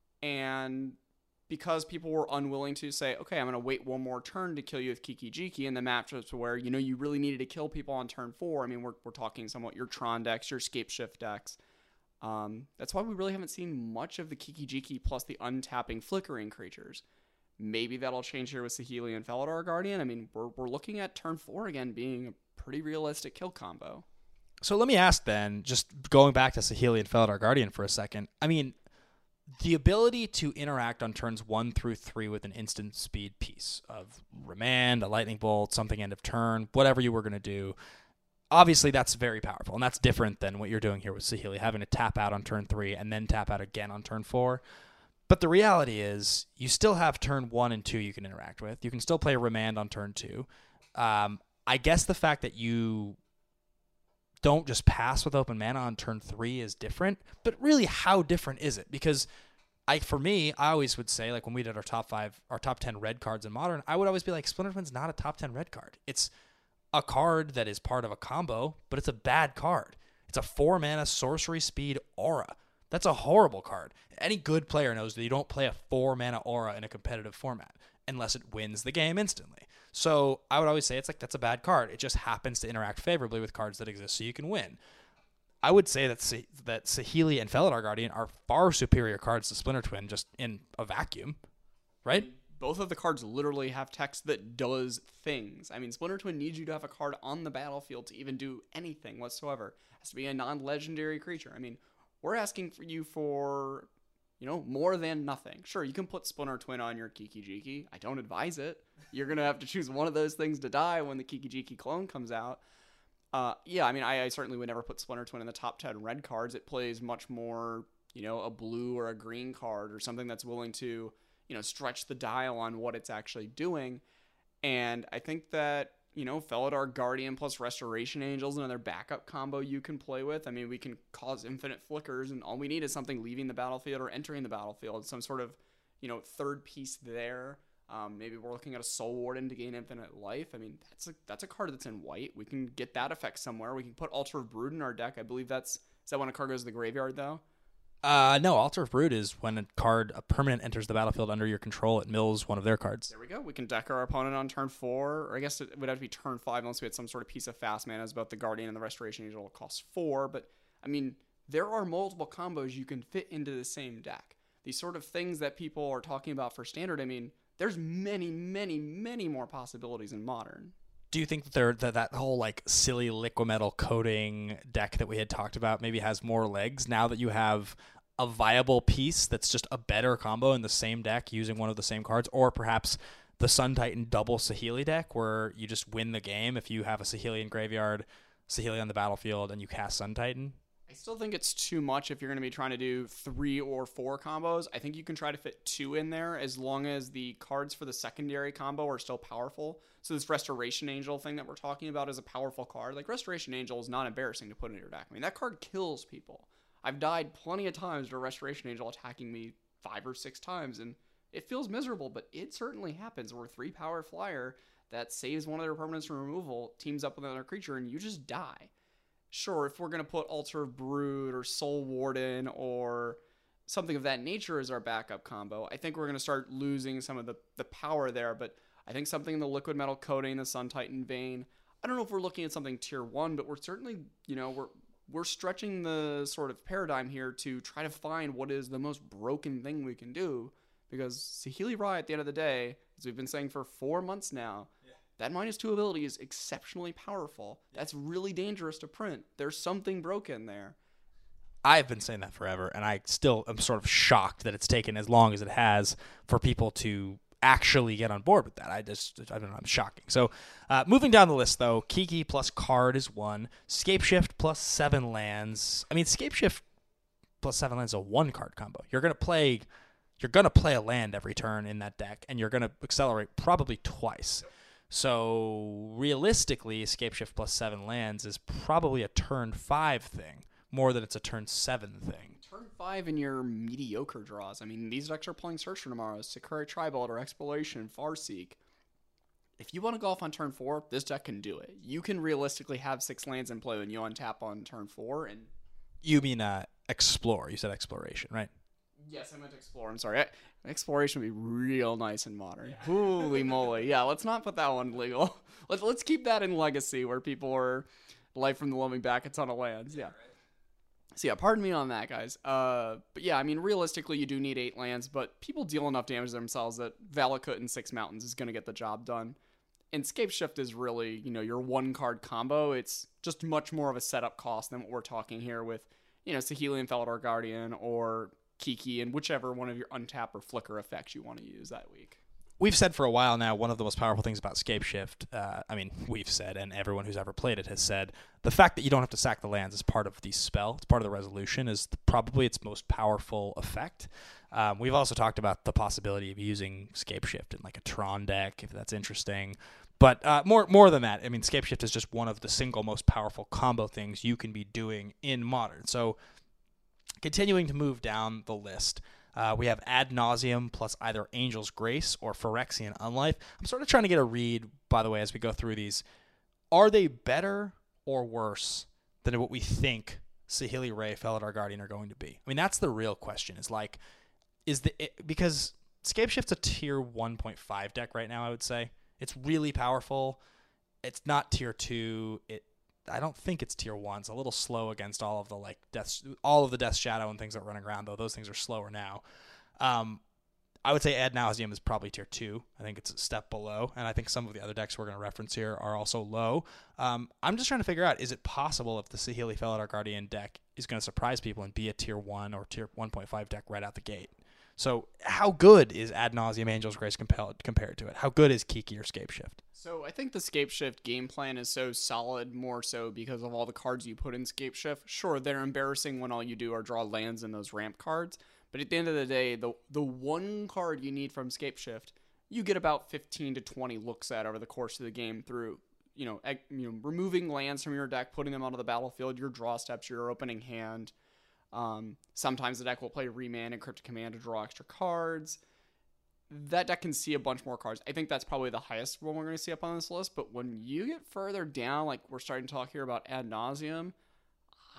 And because people were unwilling to say, okay, I'm going to wait one more turn to kill you with Kiki-Jiki, and the matchups where, you really needed to kill people on turn 4. I mean, we're talking somewhat your Tron decks, your Scapeshift decks. That's why we really haven't seen much of the Kiki-Jiki plus the untapping flickering creatures. Maybe that'll change here with Saheeli and Felidar Guardian. I mean, we're looking at turn 4 again being a pretty realistic kill combo. So let me ask then, just going back to Saheeli and Felidar Guardian for a second. I mean, the ability to interact on turns 1 through 3 with an instant speed piece of Remand, a Lightning Bolt, something end of turn, whatever you were going to do, obviously that's very powerful. And that's different than what you're doing here with Saheeli, having to tap out on turn 3 and then tap out again on turn 4. But the reality is you still have turn 1 and 2 you can interact with. You can still play Remand on turn 2. I guess the fact that you don't just pass with open mana on turn 3 is different, but really how different is it? Because for me, I always would say, like when we did our top 10 red cards in Modern, I would always be like, Splinter Twin's not a top 10 red card. It's a card that is part of a combo, but it's a bad card. It's a 4 mana sorcery speed aura. That's a horrible card. Any good player knows that you don't play a 4 mana aura in a competitive format unless it wins the game instantly. So I would always say it's like that's a bad card. It just happens to interact favorably with cards that exist so you can win. I would say that Saheeli and Felidar Guardian are far superior cards to Splinter Twin just in a vacuum, right? Both of the cards literally have text that does things. I mean, Splinter Twin needs you to have a card on the battlefield to even do anything whatsoever. It has to be a non-legendary creature. I mean, we're asking for you for, more than nothing. Sure, you can put Splinter Twin on your Kiki-Jiki. I don't advise it. You're going to have to choose one of those things to die when the Kiki-Jiki clone comes out. I certainly would never put Splinter Twin in the top 10 red cards. It plays much more, a blue or a green card or something that's willing to, stretch the dial on what it's actually doing. And I think that, Felidar Guardian plus Restoration Angels, another backup combo you can play with. I mean, we can cause infinite flickers, and all we need is something leaving the battlefield or entering the battlefield. Some sort of, third piece there. Maybe we're looking at a Soul Warden to gain infinite life. I mean, that's a card that's in white. We can get that effect somewhere. We can put Altar of Brood in our deck. I believe is that when a card goes to the graveyard, though? No, Altar of Brood is when a permanent enters the battlefield under your control, it mills one of their cards. There we go. We can deck our opponent on turn 4, or I guess it would have to be turn 5 unless we had some sort of piece of fast mana, as both the Guardian and the Restoration Angel cost 4. But, I mean, there are multiple combos you can fit into the same deck. These sort of things that people are talking about for Standard, I mean, there's many, many, many more possibilities in Modern. Do you think that whole like silly liquid metal coating deck that we had talked about maybe has more legs now that you have a viable piece that's just a better combo in the same deck using one of the same cards, or perhaps the Sun Titan double Saheeli deck where you just win the game if you have a Saheeli in graveyard, Saheeli on the battlefield, and you cast Sun Titan? I still think it's too much if you're going to be trying to do 3 or 4 combos. I think you can try to fit 2 in there as long as the cards for the secondary combo are still powerful. So this Restoration Angel thing that we're talking about is a powerful card. Like, Restoration Angel is not embarrassing to put in your deck. I mean, that card kills people. I've died plenty of times to a Restoration Angel attacking me 5 or 6 times, and it feels miserable, but it certainly happens where 3-power flyer that saves one of their permanents from removal teams up with another creature, and you just die. Sure, if we're going to put Altar of Brood or Soul Warden or something of that nature as our backup combo, I think we're going to start losing some of the power there. But I think something in the liquid metal coating, the Sun Titan vein, I don't know if we're looking at something tier 1, but we're certainly, we're stretching the sort of paradigm here to try to find what is the most broken thing we can do. Because Saheeli Rai, at the end of the day, as we've been saying for 4 months now, that -2 ability is exceptionally powerful. That's really dangerous to print. There's something broken there. I've been saying that forever, and I still am sort of shocked that it's taken as long as it has for people to actually get on board with that. I don't know, I'm shocking. So moving down the list, though, Kiki plus card is 1. Scapeshift plus 7 lands. I mean, Scapeshift plus 7 lands is a 1-card combo. You're gonna play a land every turn in that deck, and you're gonna accelerate probably twice. So realistically, Scapeshift plus 7 lands is probably a turn 5 thing, more than it's a turn 7 thing. Turn 5 in your mediocre draws. I mean, these decks are playing Search for Tomorrow, Sakura Tribal, or Exploration, Farseek. If you want to go off on turn 4, this deck can do it. You can realistically have 6 lands in play when you untap on turn 4. And you mean Explore. You said Exploration, right? Yes, I meant Explore. I'm sorry. Exploration would be real nice in Modern. Yeah. Holy moly. Yeah, let's not put that one legal. Let's keep that in Legacy, where people are Life from the Living back a ton of lands. Yeah. So yeah, pardon me on that, guys. But yeah, I mean, realistically, you do need 8 lands, but people deal enough damage to themselves that Valakut and 6 Mountains is going to get the job done. And Scapeshift is really, your 1-card combo. It's just much more of a setup cost than what we're talking here with, Saheeli and Felidar Guardian, or Kiki, and whichever one of your untap or flicker effects you want to use that week. We've said for a while now, one of the most powerful things about Scapeshift, we've said, and everyone who's ever played it has said, the fact that you don't have to sack the lands is part of the spell, it's part of the resolution, is probably its most powerful effect. We've also talked about the possibility of using Scapeshift in like a Tron deck, if that's interesting. But more than that, I mean, Scapeshift is just one of the single most powerful combo things you can be doing in Modern. So continuing to move down the list, we have Ad Nauseam plus either Angel's Grace or Phyrexian Unlife. I'm sort of trying to get a read, by the way, as we go through these. Are they better or worse than what we think Saheeli Rai, Felidar Guardian are going to be? I mean, that's the real question. Because Scapeshift's a tier 1.5 deck right now, I would say. It's really powerful. It's not tier 2. I don't think it's tier 1. It's a little slow against all of the Death Shadow and things that are running around, though. Those things are slower now. I would say Ad Nauseam is probably tier 2. I think it's a step below, and I think some of the other decks we're going to reference here are also low. I'm just trying to figure out, is it possible if the Saheeli Felidar Guardian deck is going to surprise people and be a tier 1 or tier 1.5 deck right out the gate? So how good is Ad Nauseam Angel's Grace compared to it? How good is Kiki or Scapeshift? So I think the Scapeshift game plan is so solid, more so because of all the cards you put in Scapeshift. Sure, they're embarrassing when all you do are draw lands and those ramp cards, but at the end of the day, the one card you need from Scapeshift, you get about 15 to 20 looks at over the course of the game through, removing lands from your deck, putting them onto the battlefield, your draw steps, your opening hand. Sometimes the deck will play Remand and Cryptic Command to draw extra cards. That deck can see a bunch more cards. I think that's probably the highest one we're going to see up on this list. But when you get further down, like we're starting to talk here about Ad Nauseam,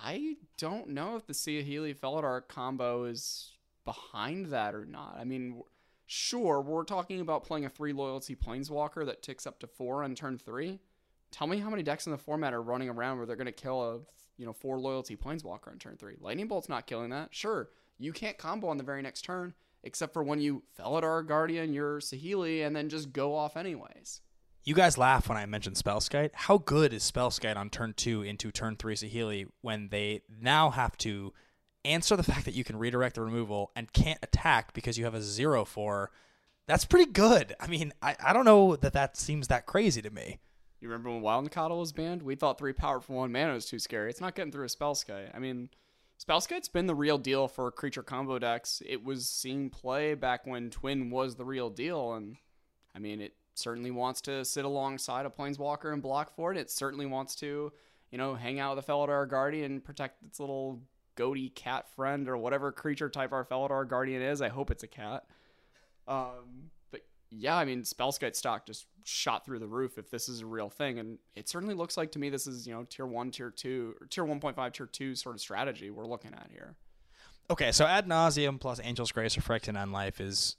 I don't know if the Saheeli Felidar combo is behind that or not. I mean, sure, we're talking about playing a 3 loyalty Planeswalker that ticks up to 4 on turn 3. Tell me how many decks in the format are running around where they're going to kill a 4 loyalty Planeswalker on turn 3. Lightning Bolt's not killing that. Sure, you can't combo on the very next turn, except for when you Felidar Guardian your Saheeli and then just go off anyways. You guys laugh when I mention Spellskite. How good is Spellskite on turn 2 into turn 3 Saheeli when they now have to answer the fact that you can redirect the removal and can't attack because you have a 0/4? That's pretty good. I mean, I don't know that seems that crazy to me. You remember when Wild Nacatl was banned? We thought 3 power for 1 mana was too scary. It's not getting through a Spellskite. I mean, Spellskite's been the real deal for creature combo decks. It was seeing play back when Twin was the real deal, and I mean, it certainly wants to sit alongside a Planeswalker and block for it. It certainly wants to, hang out with a Felidar Guardian and protect its little goaty cat friend or whatever creature type our Felidar Guardian is. I hope it's a cat. But yeah, I mean, Spellskite stock just shot through the roof if this is a real thing. And it certainly looks like to me this is, tier 1, tier 2, or tier 1.5, tier 2 sort of strategy we're looking at here. Okay, so Ad Nauseam plus Angel's Grace or Phyrexian Unlife is...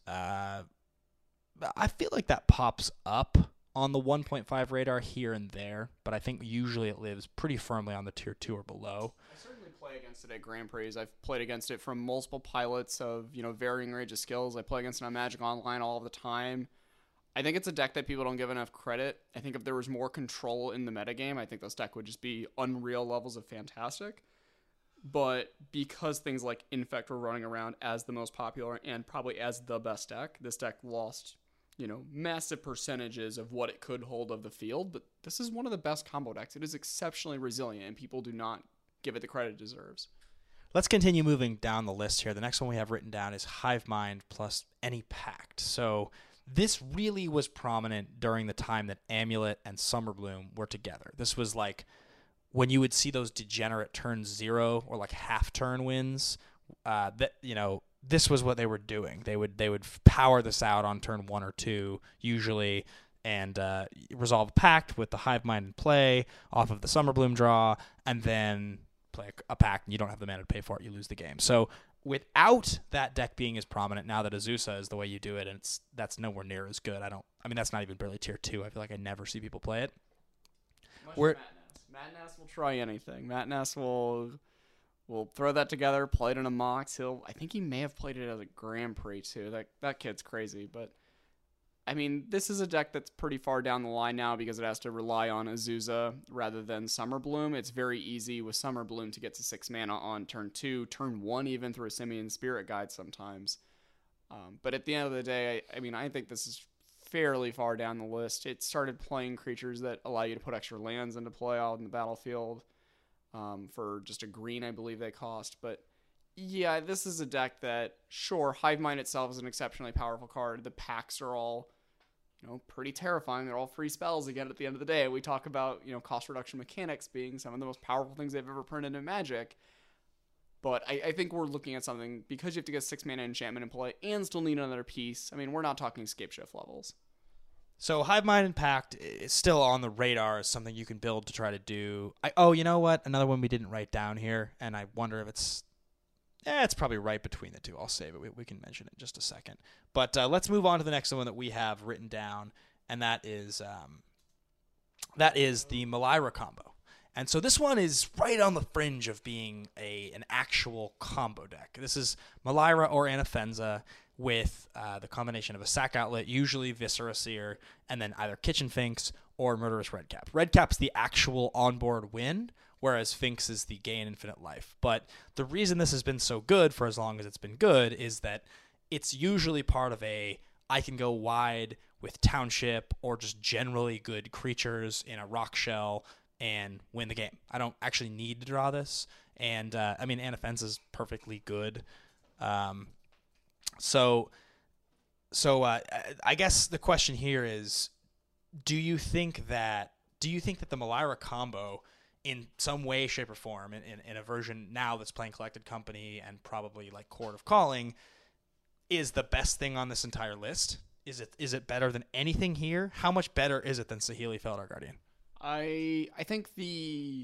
I feel like that pops up on the 1.5 radar here and there, but I think usually it lives pretty firmly on the tier 2 or below. I certainly play against it at Grand Prix. I've played against it from multiple pilots of, varying range of skills. I play against it on Magic Online all the time. I think it's a deck that people don't give enough credit. I think if there was more control in the metagame, I think this deck would just be unreal levels of fantastic. But because things like Infect were running around as the most popular and probably as the best deck, this deck lost massive percentages of what it could hold of the field, but this is one of the best combo decks. It is exceptionally resilient, and people do not give it the credit it deserves. Let's continue moving down the list here. The next one we have written down is Hivemind plus any Pact. So this really was prominent during the time that Amulet and Summerbloom were together. This was like when you would see those degenerate turn 0 or like half turn wins, this was what they were doing. They would power this out on turn 1 or 2 usually, and resolve a Pact with the Hivemind in play off of the Summerbloom draw, and then play a Pact, and you don't have the mana to pay for it. You lose the game. So without that deck being as prominent, now that Azusa is the way you do it, and that's nowhere near as good. That's not even barely tier 2. I feel like I never see people play it. Matt Nass will try anything. Matt Nass will throw that together, play it in a Mox. I think he may have played it as a Grand Prix too. That kid's crazy. But I mean, this is a deck that's pretty far down the line now because it has to rely on Azusa rather than Summerbloom. It's very easy with Summerbloom to get to 6 mana on turn 2, turn 1 even through a Simian Spirit Guide sometimes. But at the end of the day, I think this is fairly far down the list. It started playing creatures that allow you to put extra lands into play out in the battlefield. For just a green, I believe they cost. But yeah, this is a deck that, sure, Hivemind itself is an exceptionally powerful card. The packs are all, pretty terrifying. They're all free spells again at the end of the day. We talk about, cost reduction mechanics being some of the most powerful things they've ever printed in Magic. But I think we're looking at something, because you have to get 6 mana enchantment in play and still need another piece. We're not talking Scapeshift levels. So Hivemind and Pact is still on the radar as something you can build to try to do. You know what? Another one we didn't write down here, and I wonder if it's probably right between the two. I'll save it. We can mention it in just a second. But let's move on to the next one that we have written down, and that is the Melira combo. And so this one is right on the fringe of being an actual combo deck. This is Melira or Anafenza with the combination of a sack outlet, usually Viscera Seer, and then either Kitchen Finks or Murderous Redcap. Redcap's the actual onboard win, whereas Finks is the gain infinite life. But the reason this has been so good for as long as it's been good is that it's usually part of I can go wide with Township or just generally good creatures in a Rock Shell and win the game. I don't actually need to draw this. And, Anafenza is perfectly good. So I guess the question here is, do you think that the Melira combo in some way, shape, or form, in a version now that's playing Collected Company and probably like Court of Calling, is the best thing on this entire list? Is it better than anything here? How much better is it than Saheeli Felidar Guardian? I think the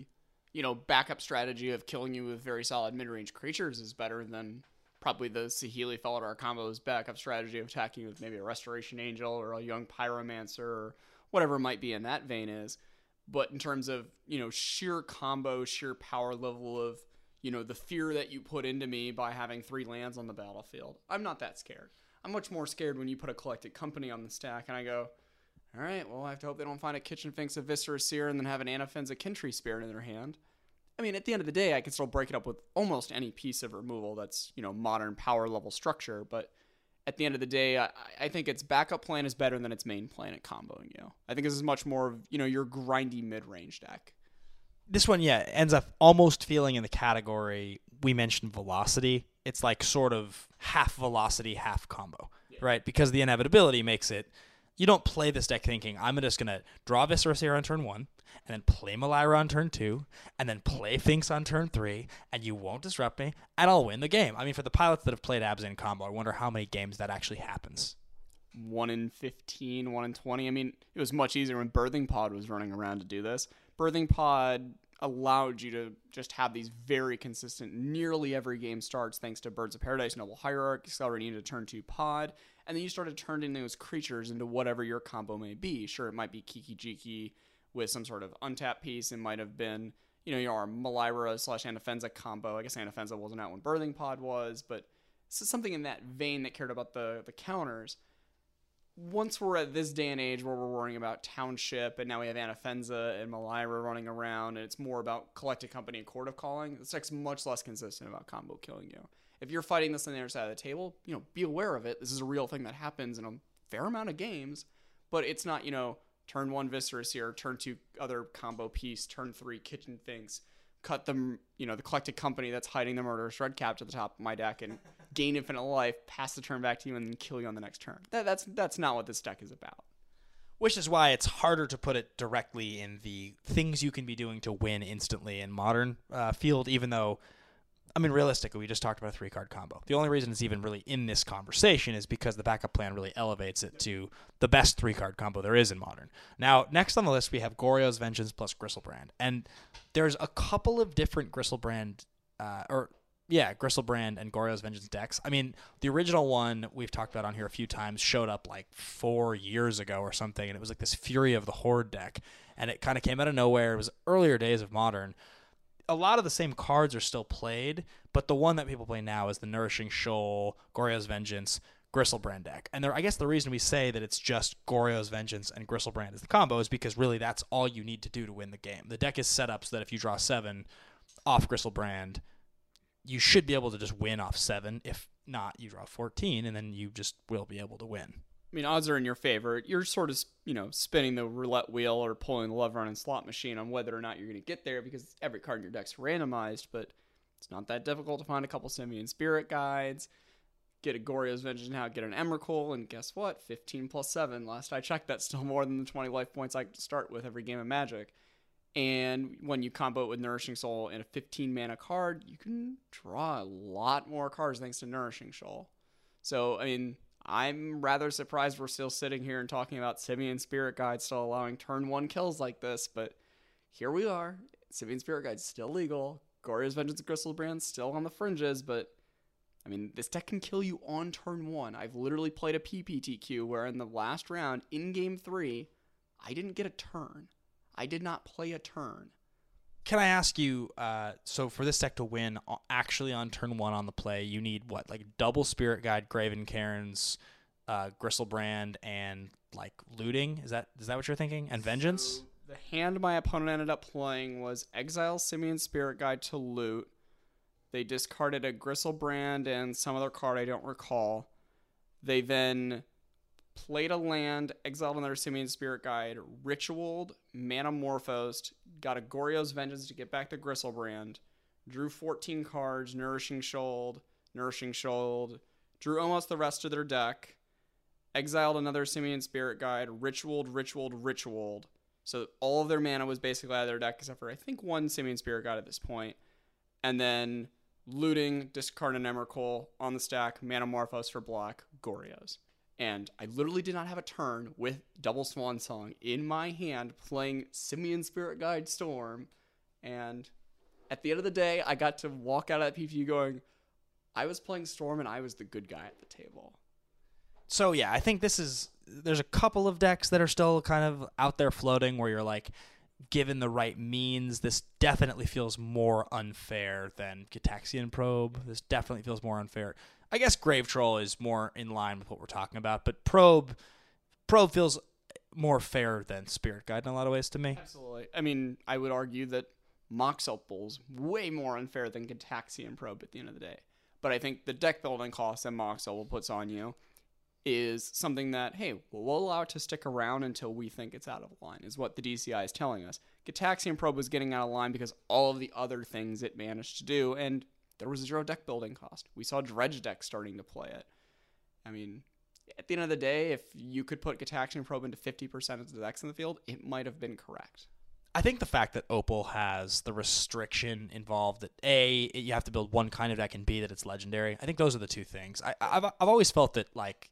backup strategy of killing you with very solid mid-range creatures is better than probably the Saheeli Felidar combo's backup strategy of attacking you with maybe a Restoration Angel or a young Pyromancer or whatever might be in that vein is. But in terms of, sheer combo, sheer power level of, the fear that you put into me by having 3 lands on the battlefield, I'm not that scared. I'm much more scared when you put a Collected Company on the stack and I go, all right, well, I have to hope they don't find a Kitchen Finks of Viscera Seer and then have an Anafenza Kintry Spirit in their hand. I mean, at the end of the day, I can still break it up with almost any piece of removal that's, modern power level structure. But at the end of the day, I think its backup plan is better than its main plan at comboing you. I think this is much more of, your grindy mid-range deck. This one, ends up almost feeling in the category we mentioned velocity. It's like sort of half velocity, half combo, right? Because the inevitability makes it, you don't play this deck thinking, I'm just going to draw Viscera Seer on turn 1, and then play Malira on turn 2, and then play Finks on turn 3, and you won't disrupt me, and I'll win the game. I mean, for the pilots that have played Abzan combo, I wonder how many games that actually happens. 1 in 15, 1 in 20. I mean, it was much easier when Birthing Pod was running around to do this. Birthing Pod allowed you to just have these very consistent, nearly every game starts thanks to Birds of Paradise, Noble Hierarch, accelerating into turn 2 pod, and then you started turning those creatures into whatever your combo may be. Sure, it might be Kiki Jiki with some sort of untapped piece. It might have been, your Malira / Anafenza combo. I guess Anafenza wasn't out when Birthing Pod was, but this is something in that vein that cared about the counters. Once we're at this day and age where we're worrying about Township, and now we have Anafenza and Malira running around, and it's more about Collected Company and Court of Calling, this deck's much less consistent about combo killing you. If you're fighting this on the other side of the table, be aware of it. This is a real thing that happens in a fair amount of games, but it's not, turn 1 Viscera Seer, turn 2 other combo piece, turn 3 Kitchen Finks, cut them, the Collected Company that's hiding the Murderous Redcap to the top of my deck and gain infinite life, pass the turn back to you, and then kill you on the next turn. That's not what this deck is about. Which is why it's harder to put it directly in the things you can be doing to win instantly in Modern field, even though, I mean, realistically, we just talked about a 3-card combo. The only reason it's even really in this conversation is because the backup plan really elevates it to the best 3-card combo there is in Modern. Now, next on the list, we have Goryo's Vengeance plus Griselbrand. And there's a couple of different Griselbrand, Griselbrand and Goryo's Vengeance decks. I mean, the original one we've talked about on here a few times showed up like 4 years ago or something, and it was like this Fury of the Horde deck. And it kind of came out of nowhere. It was earlier days of Modern. A lot of the same cards are still played, but the one that people play now is the Nourishing Shoal, Goryo's Vengeance, Griselbrand deck. And I guess the reason we say that it's just Goryo's Vengeance and Griselbrand as the combo is because really that's all you need to do to win the game. The deck is set up so that if you draw 7 off Griselbrand, you should be able to just win off 7. If not, you draw 14, and then you just will be able to win. I mean, odds are in your favor. You're sort of, spinning the roulette wheel or pulling the lever on a slot machine on whether or not you're going to get there because every card in your deck's randomized, but it's not that difficult to find a couple Simian Spirit Guides, get a Goryo's Vengeance now, get an Emrakul, and guess what? 15 plus 7. Last I checked, that's still more than the 20 life points I start with every game of Magic. And when you combo it with Nourishing Soul and a 15 mana card, you can draw a lot more cards thanks to Nourishing Soul. So, I mean, I'm rather surprised we're still sitting here and talking about Simian Spirit Guide still allowing turn 1 kills like this, but here we are. Simian Spirit Guide's still legal. Goryo's Vengeance and Griselbrand still on the fringes, but I mean, this deck can kill you on turn 1. I've literally played a PPTQ where in the last round, in game 3, I didn't get a turn. I did not play a turn. Can I ask you, so for this deck to win actually on turn 1 on the play, you need what, like double Spirit Guide, Graven Cairns, Griselbrand, and like looting? Is that what you're thinking? And Vengeance? So the hand my opponent ended up playing was Exile Simian Spirit Guide to loot. They discarded a Griselbrand and some other card I don't recall. They then played a land, exiled another Simian Spirit Guide, ritualed, Manamorphosed, got a Goryo's Vengeance to get back to Griselbrand, drew 14 cards, Nourishing Shoal, drew almost the rest of their deck, exiled another Simian Spirit Guide, ritualed. So all of their mana was basically out of their deck except for I think one Simian Spirit Guide at this point. And then looting, discard an Emrakul on the stack, Manamorphose for black, Goryo's. And I literally did not have a turn with Double Swan Song in my hand playing Simian Spirit Guide Storm. And at the end of the day, I got to walk out of that PPU going, I was playing Storm and I was the good guy at the table. So yeah, I think there's a couple of decks that are still kind of out there floating where you're like, given the right means, this definitely feels more unfair than Gitaxian Probe. This definitely feels more unfair. I guess Grave Troll is more in line with what we're talking about, but Probe feels more fair than Spirit Guide in a lot of ways to me. Absolutely. I mean, I would argue that Mox Opal's way more unfair than Gitaxian Probe at the end of the day. But I think the deck building cost that Mox Opal puts on you is something that, hey, we'll allow it to stick around until we think it's out of line, is what the DCI is telling us. Gitaxian Probe was getting out of line because all of the other things it managed to do, and there was 0 deck building cost. We saw Dredge decks starting to play it. I mean, at the end of the day, if you could put Gitaxian Probe into 50% of the decks in the field, it might have been correct. I think the fact that Opal has the restriction involved that A, you have to build one kind of deck, and B, that it's legendary. I think those are the two things. I've always felt that like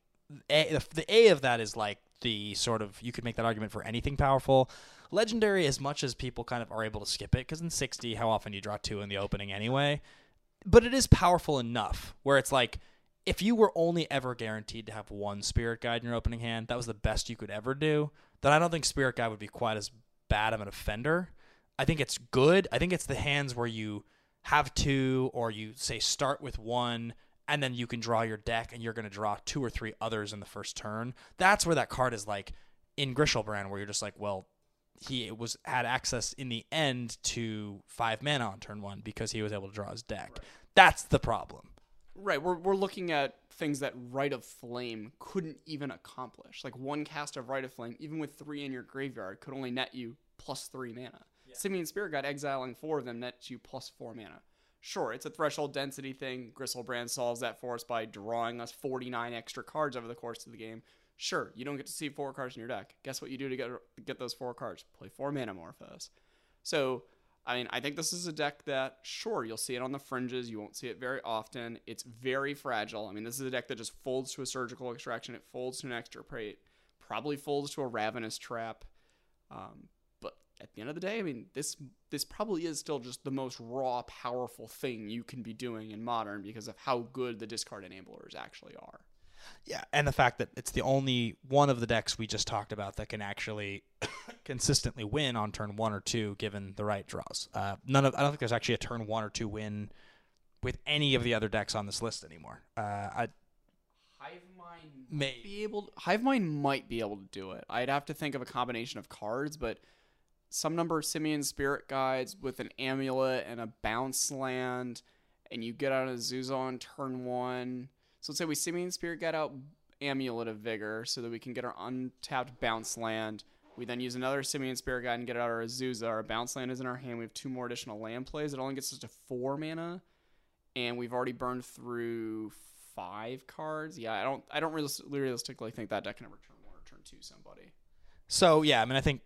the A of that is like the sort of, you could make that argument for anything powerful. Legendary, as much as people kind of are able to skip it, because in 60, how often do you draw 2 in the opening anyway? But it is powerful enough where it's like, if you were only ever guaranteed to have 1 Spirit Guide in your opening hand, that was the best you could ever do, then I don't think Spirit Guide would be quite as bad of an offender. I think it's good. I think it's the hands where you have 2, or you say start with 1, and then you can draw your deck, and you're going to draw 2 or 3 others in the first turn. That's where that card is like in Grishelbrand, where you're just like, well, he had access in the end to 5 mana on turn 1 because he was able to draw his deck. Right. That's the problem. Right. We're looking at things that Rite of Flame couldn't even accomplish. Like 1 cast of Rite of Flame, even with 3 in your graveyard, could only net you +3 mana. Yeah. Simian Spirit Guide exiling 4 of them nets you +4 mana. Sure, it's a threshold density thing. Grisselbrand solves that for us by drawing us 49 extra cards over the course of the game. Sure, you don't get to see 4 cards in your deck. Guess what you do to get those 4 cards? Play 4 Manamorphose. So, I mean, I think this is a deck that, sure, you'll see it on the fringes. You won't see it very often. It's very fragile. I mean, this is a deck that just folds to a Surgical Extraction. It folds to an Extirpate. Probably folds to a Ravenous Trap. But at the end of the day, I mean, this probably is still just the most raw, powerful thing you can be doing in Modern because of how good the discard enablers actually are. Yeah, and the fact that it's the only one of the decks we just talked about that can actually consistently win on turn 1 or 2 given the right draws. I don't think there's actually a turn 1 or 2 win with any of the other decks on this list anymore. Hivemind might be able to do it. I'd have to think of a combination of cards, but some number of Simian Spirit Guides with an Amulet and a Bounce Land, and you get out of Azusa on turn 1. So let's say we Simian Spirit Guide out Amulet of Vigor so that we can get our untapped Bounce Land. We then use another Simian Spirit Guide and get out our Azusa. Our Bounce Land is in our hand. We have 2 more additional land plays. It only gets us to 4 mana, and we've already burned through 5 cards. Yeah, I don't realistically think that deck can ever turn 1 or turn 2 somebody. So yeah, I mean, I think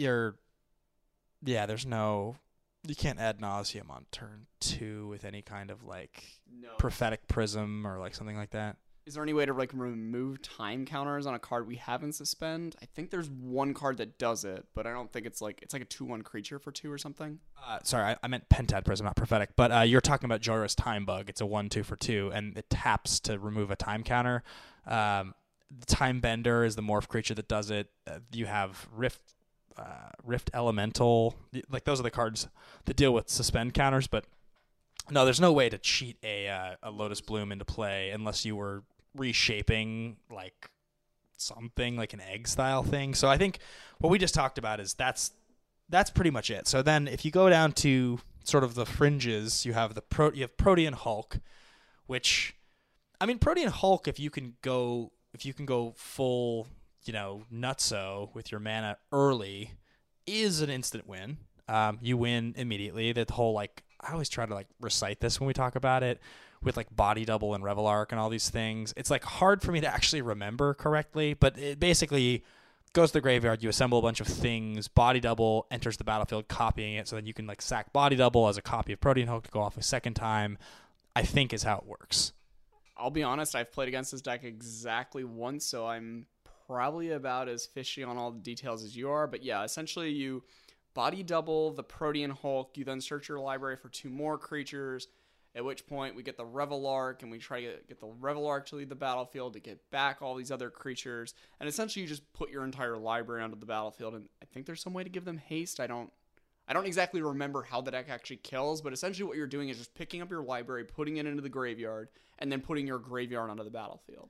you can't Ad Nauseam on turn 2 with any kind of like Prophetic Prism or like something like that. Is there any way to like remove time counters on a card we haven't suspend? I think there's 1 card that does it, but I don't think it's like a 2/1 creature for 2 or something. Sorry, I meant Pentad Prism, not Prophetic. But you're talking about Joyous Time Bug. It's a 1/2 for 2, and it taps to remove a time counter. The Time Bender is the morph creature that does it. You have Rift Elemental. Like those are the cards that deal with suspend counters. But no, there's no way to cheat a Lotus Bloom into play unless you were reshaping like something like an egg style thing. So I think what we just talked about is that's pretty much it. So then if you go down to sort of the fringes, you have Protean Hulk, which I mean Protean Hulk if you can go full, nutso with your mana early is an instant win. You win immediately. That whole like I always try to like recite this when we talk about it with like Body Double and Revel Arc and all these things. It's like hard for me to actually remember correctly, but it basically goes to the graveyard, you assemble a bunch of things, Body Double enters the battlefield copying it, so then you can like sack Body Double as a copy of Protean Hulk to go off a second time, I think is how it works. I'll be honest, I've played against this deck exactly once, so I'm probably about as fishy on all the details as you are, but yeah, essentially you body double the Protean Hulk. You then search your library for 2 more creatures, at which point we get the Revelark, and we try to get the Revelark to leave the battlefield to get back all these other creatures. And essentially you just put your entire library onto the battlefield, and I think there's some way to give them haste. I don't exactly remember how the deck actually kills, but essentially what you're doing is just picking up your library, putting it into the graveyard, and then putting your graveyard onto the battlefield.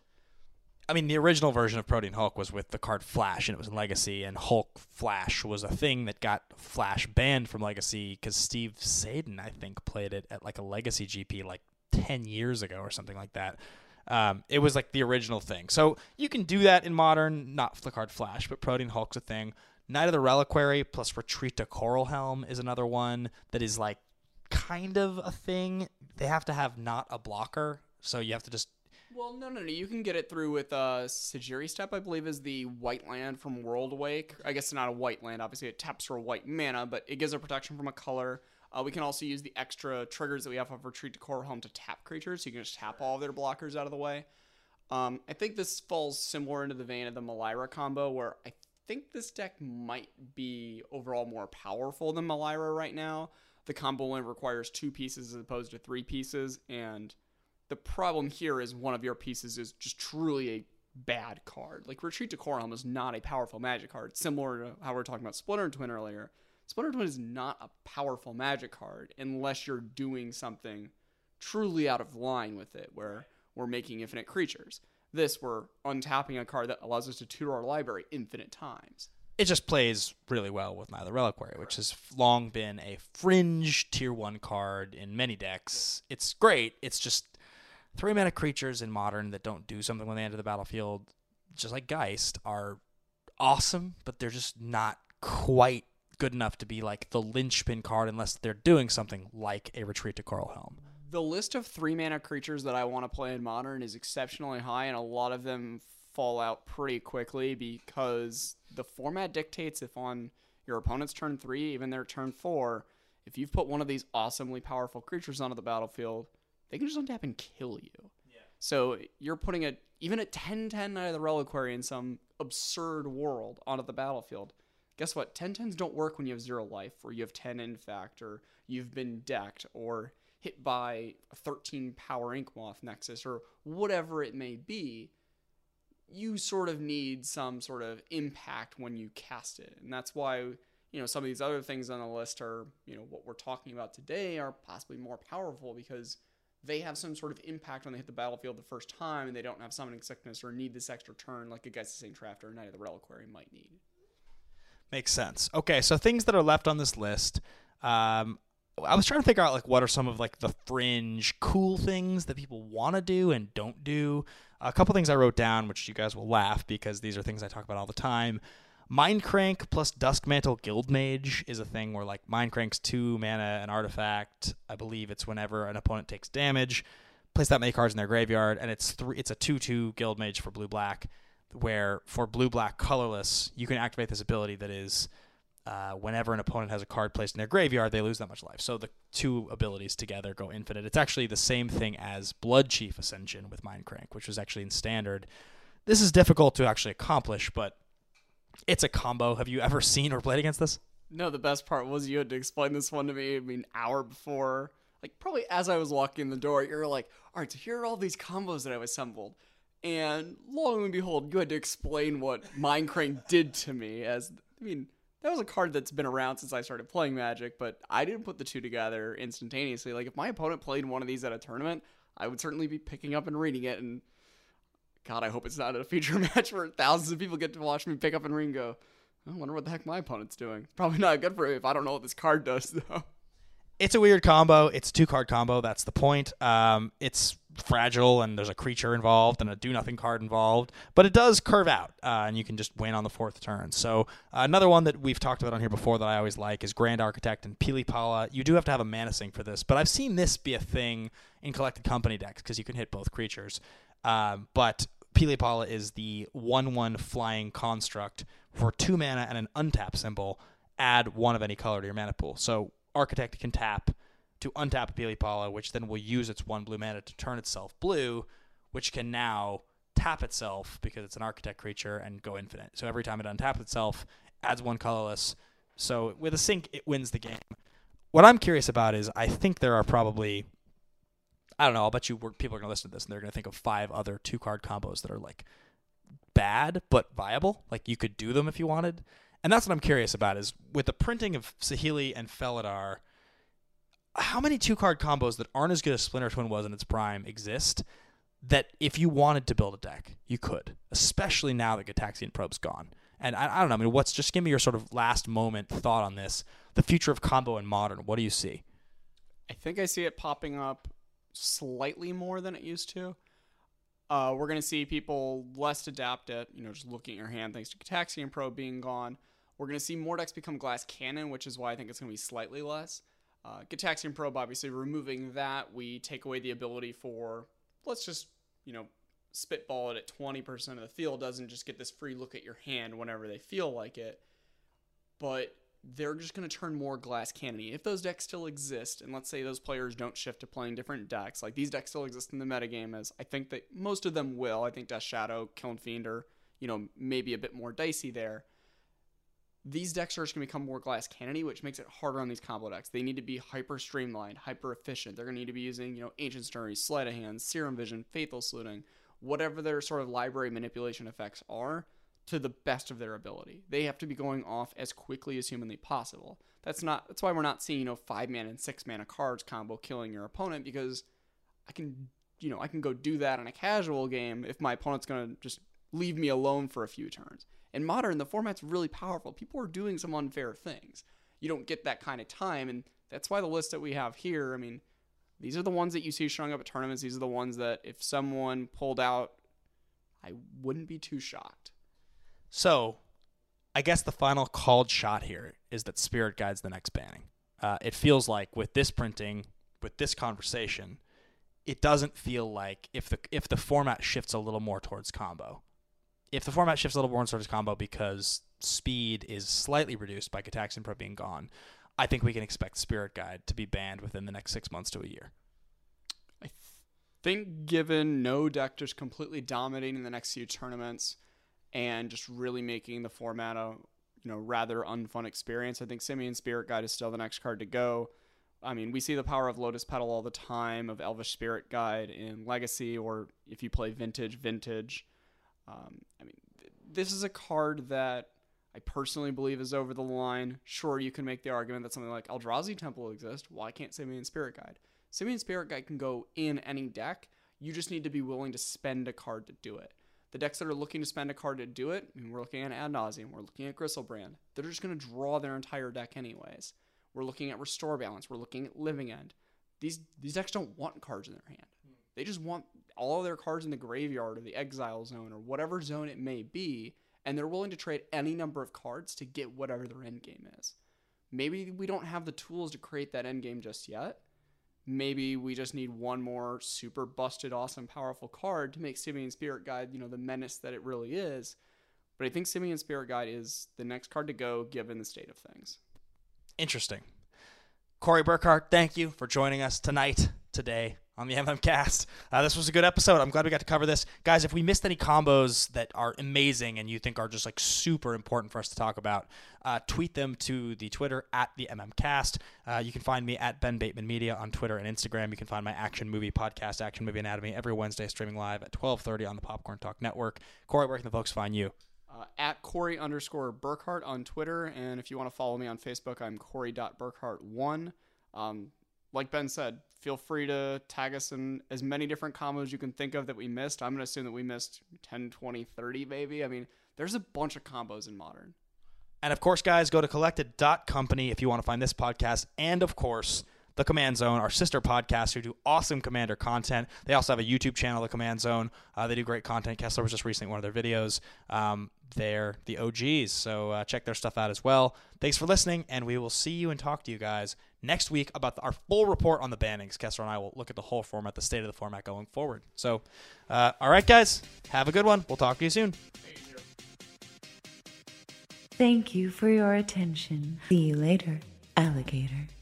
I mean, the original version of Protean Hulk was with the card Flash, and it was in Legacy, and Hulk Flash was a thing that got Flash banned from Legacy because Steve Sadin, I think, played it at like a Legacy GP like 10 years ago or something like that. It was like the original thing. So you can do that in Modern, not the card Flash, but Protean Hulk's a thing. Knight of the Reliquary plus Retreat to Coral Helm is another one that is like kind of a thing. They have to have not a blocker, so you have to just... Well, no. You can get it through with Sajiri Step, I believe, is the white land from World Awake. I guess it's not a white land. Obviously, it taps for white mana, but it gives a protection from a color. We can also use the extra triggers that we have of Retreat to Coral Helm to tap creatures, so you can just tap all of their blockers out of the way. I think this falls similar into the vein of the Malira combo, where I think this deck might be overall more powerful than Malira right now. The combo only requires 2 pieces as opposed to 3 pieces, and the problem here is one of your pieces is just truly a bad card. Like, Retreat to Coral Helm is not a powerful Magic card, similar to how we were talking about Splinter Twin earlier. Splinter Twin is not a powerful Magic card unless you're doing something truly out of line with it, where we're making infinite creatures. This, we're untapping a card that allows us to tutor our library infinite times. It just plays really well with Knight of the Reliquary, which has long been a fringe tier 1 card in many decks. It's great. It's just 3-mana creatures in Modern that don't do something when they enter the battlefield, just like Geist, are awesome, but they're just not quite good enough to be like the linchpin card unless they're doing something like a Retreat to Coral Helm. The list of 3-mana creatures that I want to play in Modern is exceptionally high, and a lot of them fall out pretty quickly because the format dictates if on your opponent's turn 3, even their turn 4, if you've put one of these awesomely powerful creatures onto the battlefield, they can just untap and kill you. Yeah. So you're putting even a 10-10 Knight of the Reliquary in some absurd world onto the battlefield. Guess what? 10-10s don't work when you have 0 life, or you have 10 in fact, or you've been decked, or hit by a 13 power Inkmoth Nexus, or whatever it may be. You sort of need some sort of impact when you cast it. And that's why, some of these other things on the list are, what we're talking about today are possibly more powerful because they have some sort of impact when they hit the battlefield the first time, and they don't have Summoning Sickness or need this extra turn like a Geist of St. Traft or a Knight of the Reliquary might need. Makes sense. Okay, so things that are left on this list. I was trying to figure out like what are some of like the fringe cool things that people want to do and don't do. A couple things I wrote down, which you guys will laugh because these are things I talk about all the time. Mindcrank plus Duskmantle Guildmage is a thing where like Mindcrank's 2 mana, an artifact. I believe it's whenever an opponent takes damage, place that many cards in their graveyard, and it's a 2/2 Guildmage for blue-black, where for blue-black colorless, you can activate this ability that is whenever an opponent has a card placed in their graveyard, they lose that much life. So the 2 abilities together go infinite. It's actually the same thing as Bloodchief Ascension with Mindcrank, which was actually in Standard. This is difficult to actually accomplish, but it's a combo. Have you ever seen or played against this? No, the best part was you had to explain this one to me, an hour before. Like, probably as I was walking in the door, you're like, all right, so here are all these combos that I've assembled. And lo and behold, you had to explain what Mindcrank did to me that was a card that's been around since I started playing Magic, but I didn't put the 2 together instantaneously. Like, if my opponent played one of these at a tournament, I would certainly be picking up and reading it, and God, I hope it's not a feature match where thousands of people get to watch me pick up and read and go, I wonder what the heck my opponent's doing. Probably not good for me if I don't know what this card does, though. It's a weird combo. It's a 2-card combo. That's the point. It's fragile, and there's a creature involved and a do-nothing card involved, but it does curve out, and you can just win on the 4th turn. So another one that we've talked about on here before that I always like is Grand Architect and Pilipala. You do have to have a mana sink for this, but I've seen this be a thing in Collected Company decks because you can hit both creatures. But Pilipala is the 1/1 flying construct for 2 mana and an untap symbol. Add 1 of any color to your mana pool. So Architect can tap to untap Pilipala, which then will use its 1 blue mana to turn itself blue, which can now tap itself because it's an Architect creature and go infinite. So every time it untaps itself, adds 1 colorless, So with a sink, it wins the game. What I'm curious about is I think there are probably, I don't know, I'll bet you people are going to listen to this and they're going to think of 5 other 2-card combos that are like bad but viable. Like you could do them if you wanted. And that's what I'm curious about is with the printing of Saheeli and Felidar, how many 2-card combos that aren't as good as Splinter Twin was in its prime exist that if you wanted to build a deck, you could, especially now that Gitaxian Probe's gone. And I don't know, I mean, just give me your sort of last moment thought on this. The future of combo in Modern, what do you see? I think I see it popping up slightly more than it used to. We're going to see people less adept at, just looking at your hand thanks to Gitaxian Probe being gone. We're going to see more decks become Glass Cannon, which is why I think it's going to be slightly less. Gitaxian Probe, obviously, removing that, we take away the ability for, let's just, spitball it at 20% of the field, doesn't just get this free look at your hand whenever they feel like it. But they're just going to turn more Glass Cannon-y. If those decks still exist, and let's say those players don't shift to playing different decks, like these decks still exist in the metagame, as I think that most of them will. I think Death Shadow, Kiln Fiend are, maybe a bit more dicey there. These decks are just going to become more Glass Cannon-y, which makes it harder on these combo decks. They need to be hyper streamlined, hyper efficient. They're going to need to be using, Ancient Story, Sleight of Hand, Serum Vision, Faithful Saluting, whatever their sort of library manipulation effects are, to the best of their ability. They have to be going off as quickly as humanly possible. That's why we're not seeing 5-mana and 6-mana cards combo killing your opponent, because I can go do that in a casual game if my opponent's going to just leave me alone for a few turns. In Modern, the format's really powerful. People are doing some unfair things. You don't get that kind of time, and that's why the list that we have here, I mean, these are the ones that you see showing up at tournaments. These are the ones that if someone pulled out, I wouldn't be too shocked. So, I guess the final called shot here is that Spirit Guide's the next banning. It feels like with this printing, with this conversation, it doesn't feel like if the format shifts a little more towards combo. If the format shifts a little more towards combo because speed is slightly reduced by Gitaxian Probe being gone, I think we can expect Spirit Guide to be banned within the next 6 months to a year. I think given no deck just completely dominating the next few tournaments and just really making the format a rather unfun experience, I think Simian Spirit Guide is still the next card to go. I mean, we see the power of Lotus Petal all the time, of Elvish Spirit Guide in Legacy, or if you play Vintage. This is a card that I personally believe is over the line. Sure, you can make the argument that something like Eldrazi Temple exists. Why can't Simian Spirit Guide? Simian Spirit Guide can go in any deck. You just need to be willing to spend a card to do it. The decks that are looking to spend a card to do it, we're looking at Ad Nauseam, we're looking at Gristlebrand. They're just going to draw their entire deck anyways. We're looking at Restore Balance. We're looking at Living End. These decks don't want cards in their hand. They just want all of their cards in the graveyard or the exile zone or whatever zone it may be, and they're willing to trade any number of cards to get whatever their end game is. Maybe we don't have the tools to create that end game just yet. Maybe we just need one more super busted, awesome, powerful card to make Simian Spirit Guide, the menace that it really is. But I think Simian Spirit Guide is the next card to go given the state of things. Interesting. Corey Burkhart, thank you for joining us today on the MMCast. This was a good episode. I'm glad we got to cover this. Guys, if we missed any combos that are amazing and you think are just like super important for us to talk about, tweet them to the Twitter at the MMCast. You can find me at Ben Bateman Media on Twitter and Instagram. You can find my action movie podcast, Action Movie Anatomy, every Wednesday streaming live at 12:30 on the Popcorn Talk Network. Corey, where can the folks find you? At Corey_Burkhart on Twitter. And if you want to follow me on Facebook, I'm Corey.Burkhart1. Like Ben said, feel free to tag us in as many different combos you can think of that we missed. I'm going to assume that we missed 10, 20, 30 maybe. I mean, there's a bunch of combos in Modern. And of course, guys, go to collected.company if you want to find this podcast. And of course, The Command Zone, our sister podcast, who do awesome Commander content. They also have a YouTube channel, The Command Zone. They do great content. Kessler was just recently one of their videos. They're the OGs, so check their stuff out as well. Thanks for listening, and we will see you and talk to you guys next week about our full report on the bannings. Kessler and I will look at the whole format, the state of the format going forward. So, all right, guys, have a good one. We'll talk to you soon. Thank you for your attention. See you later, alligator.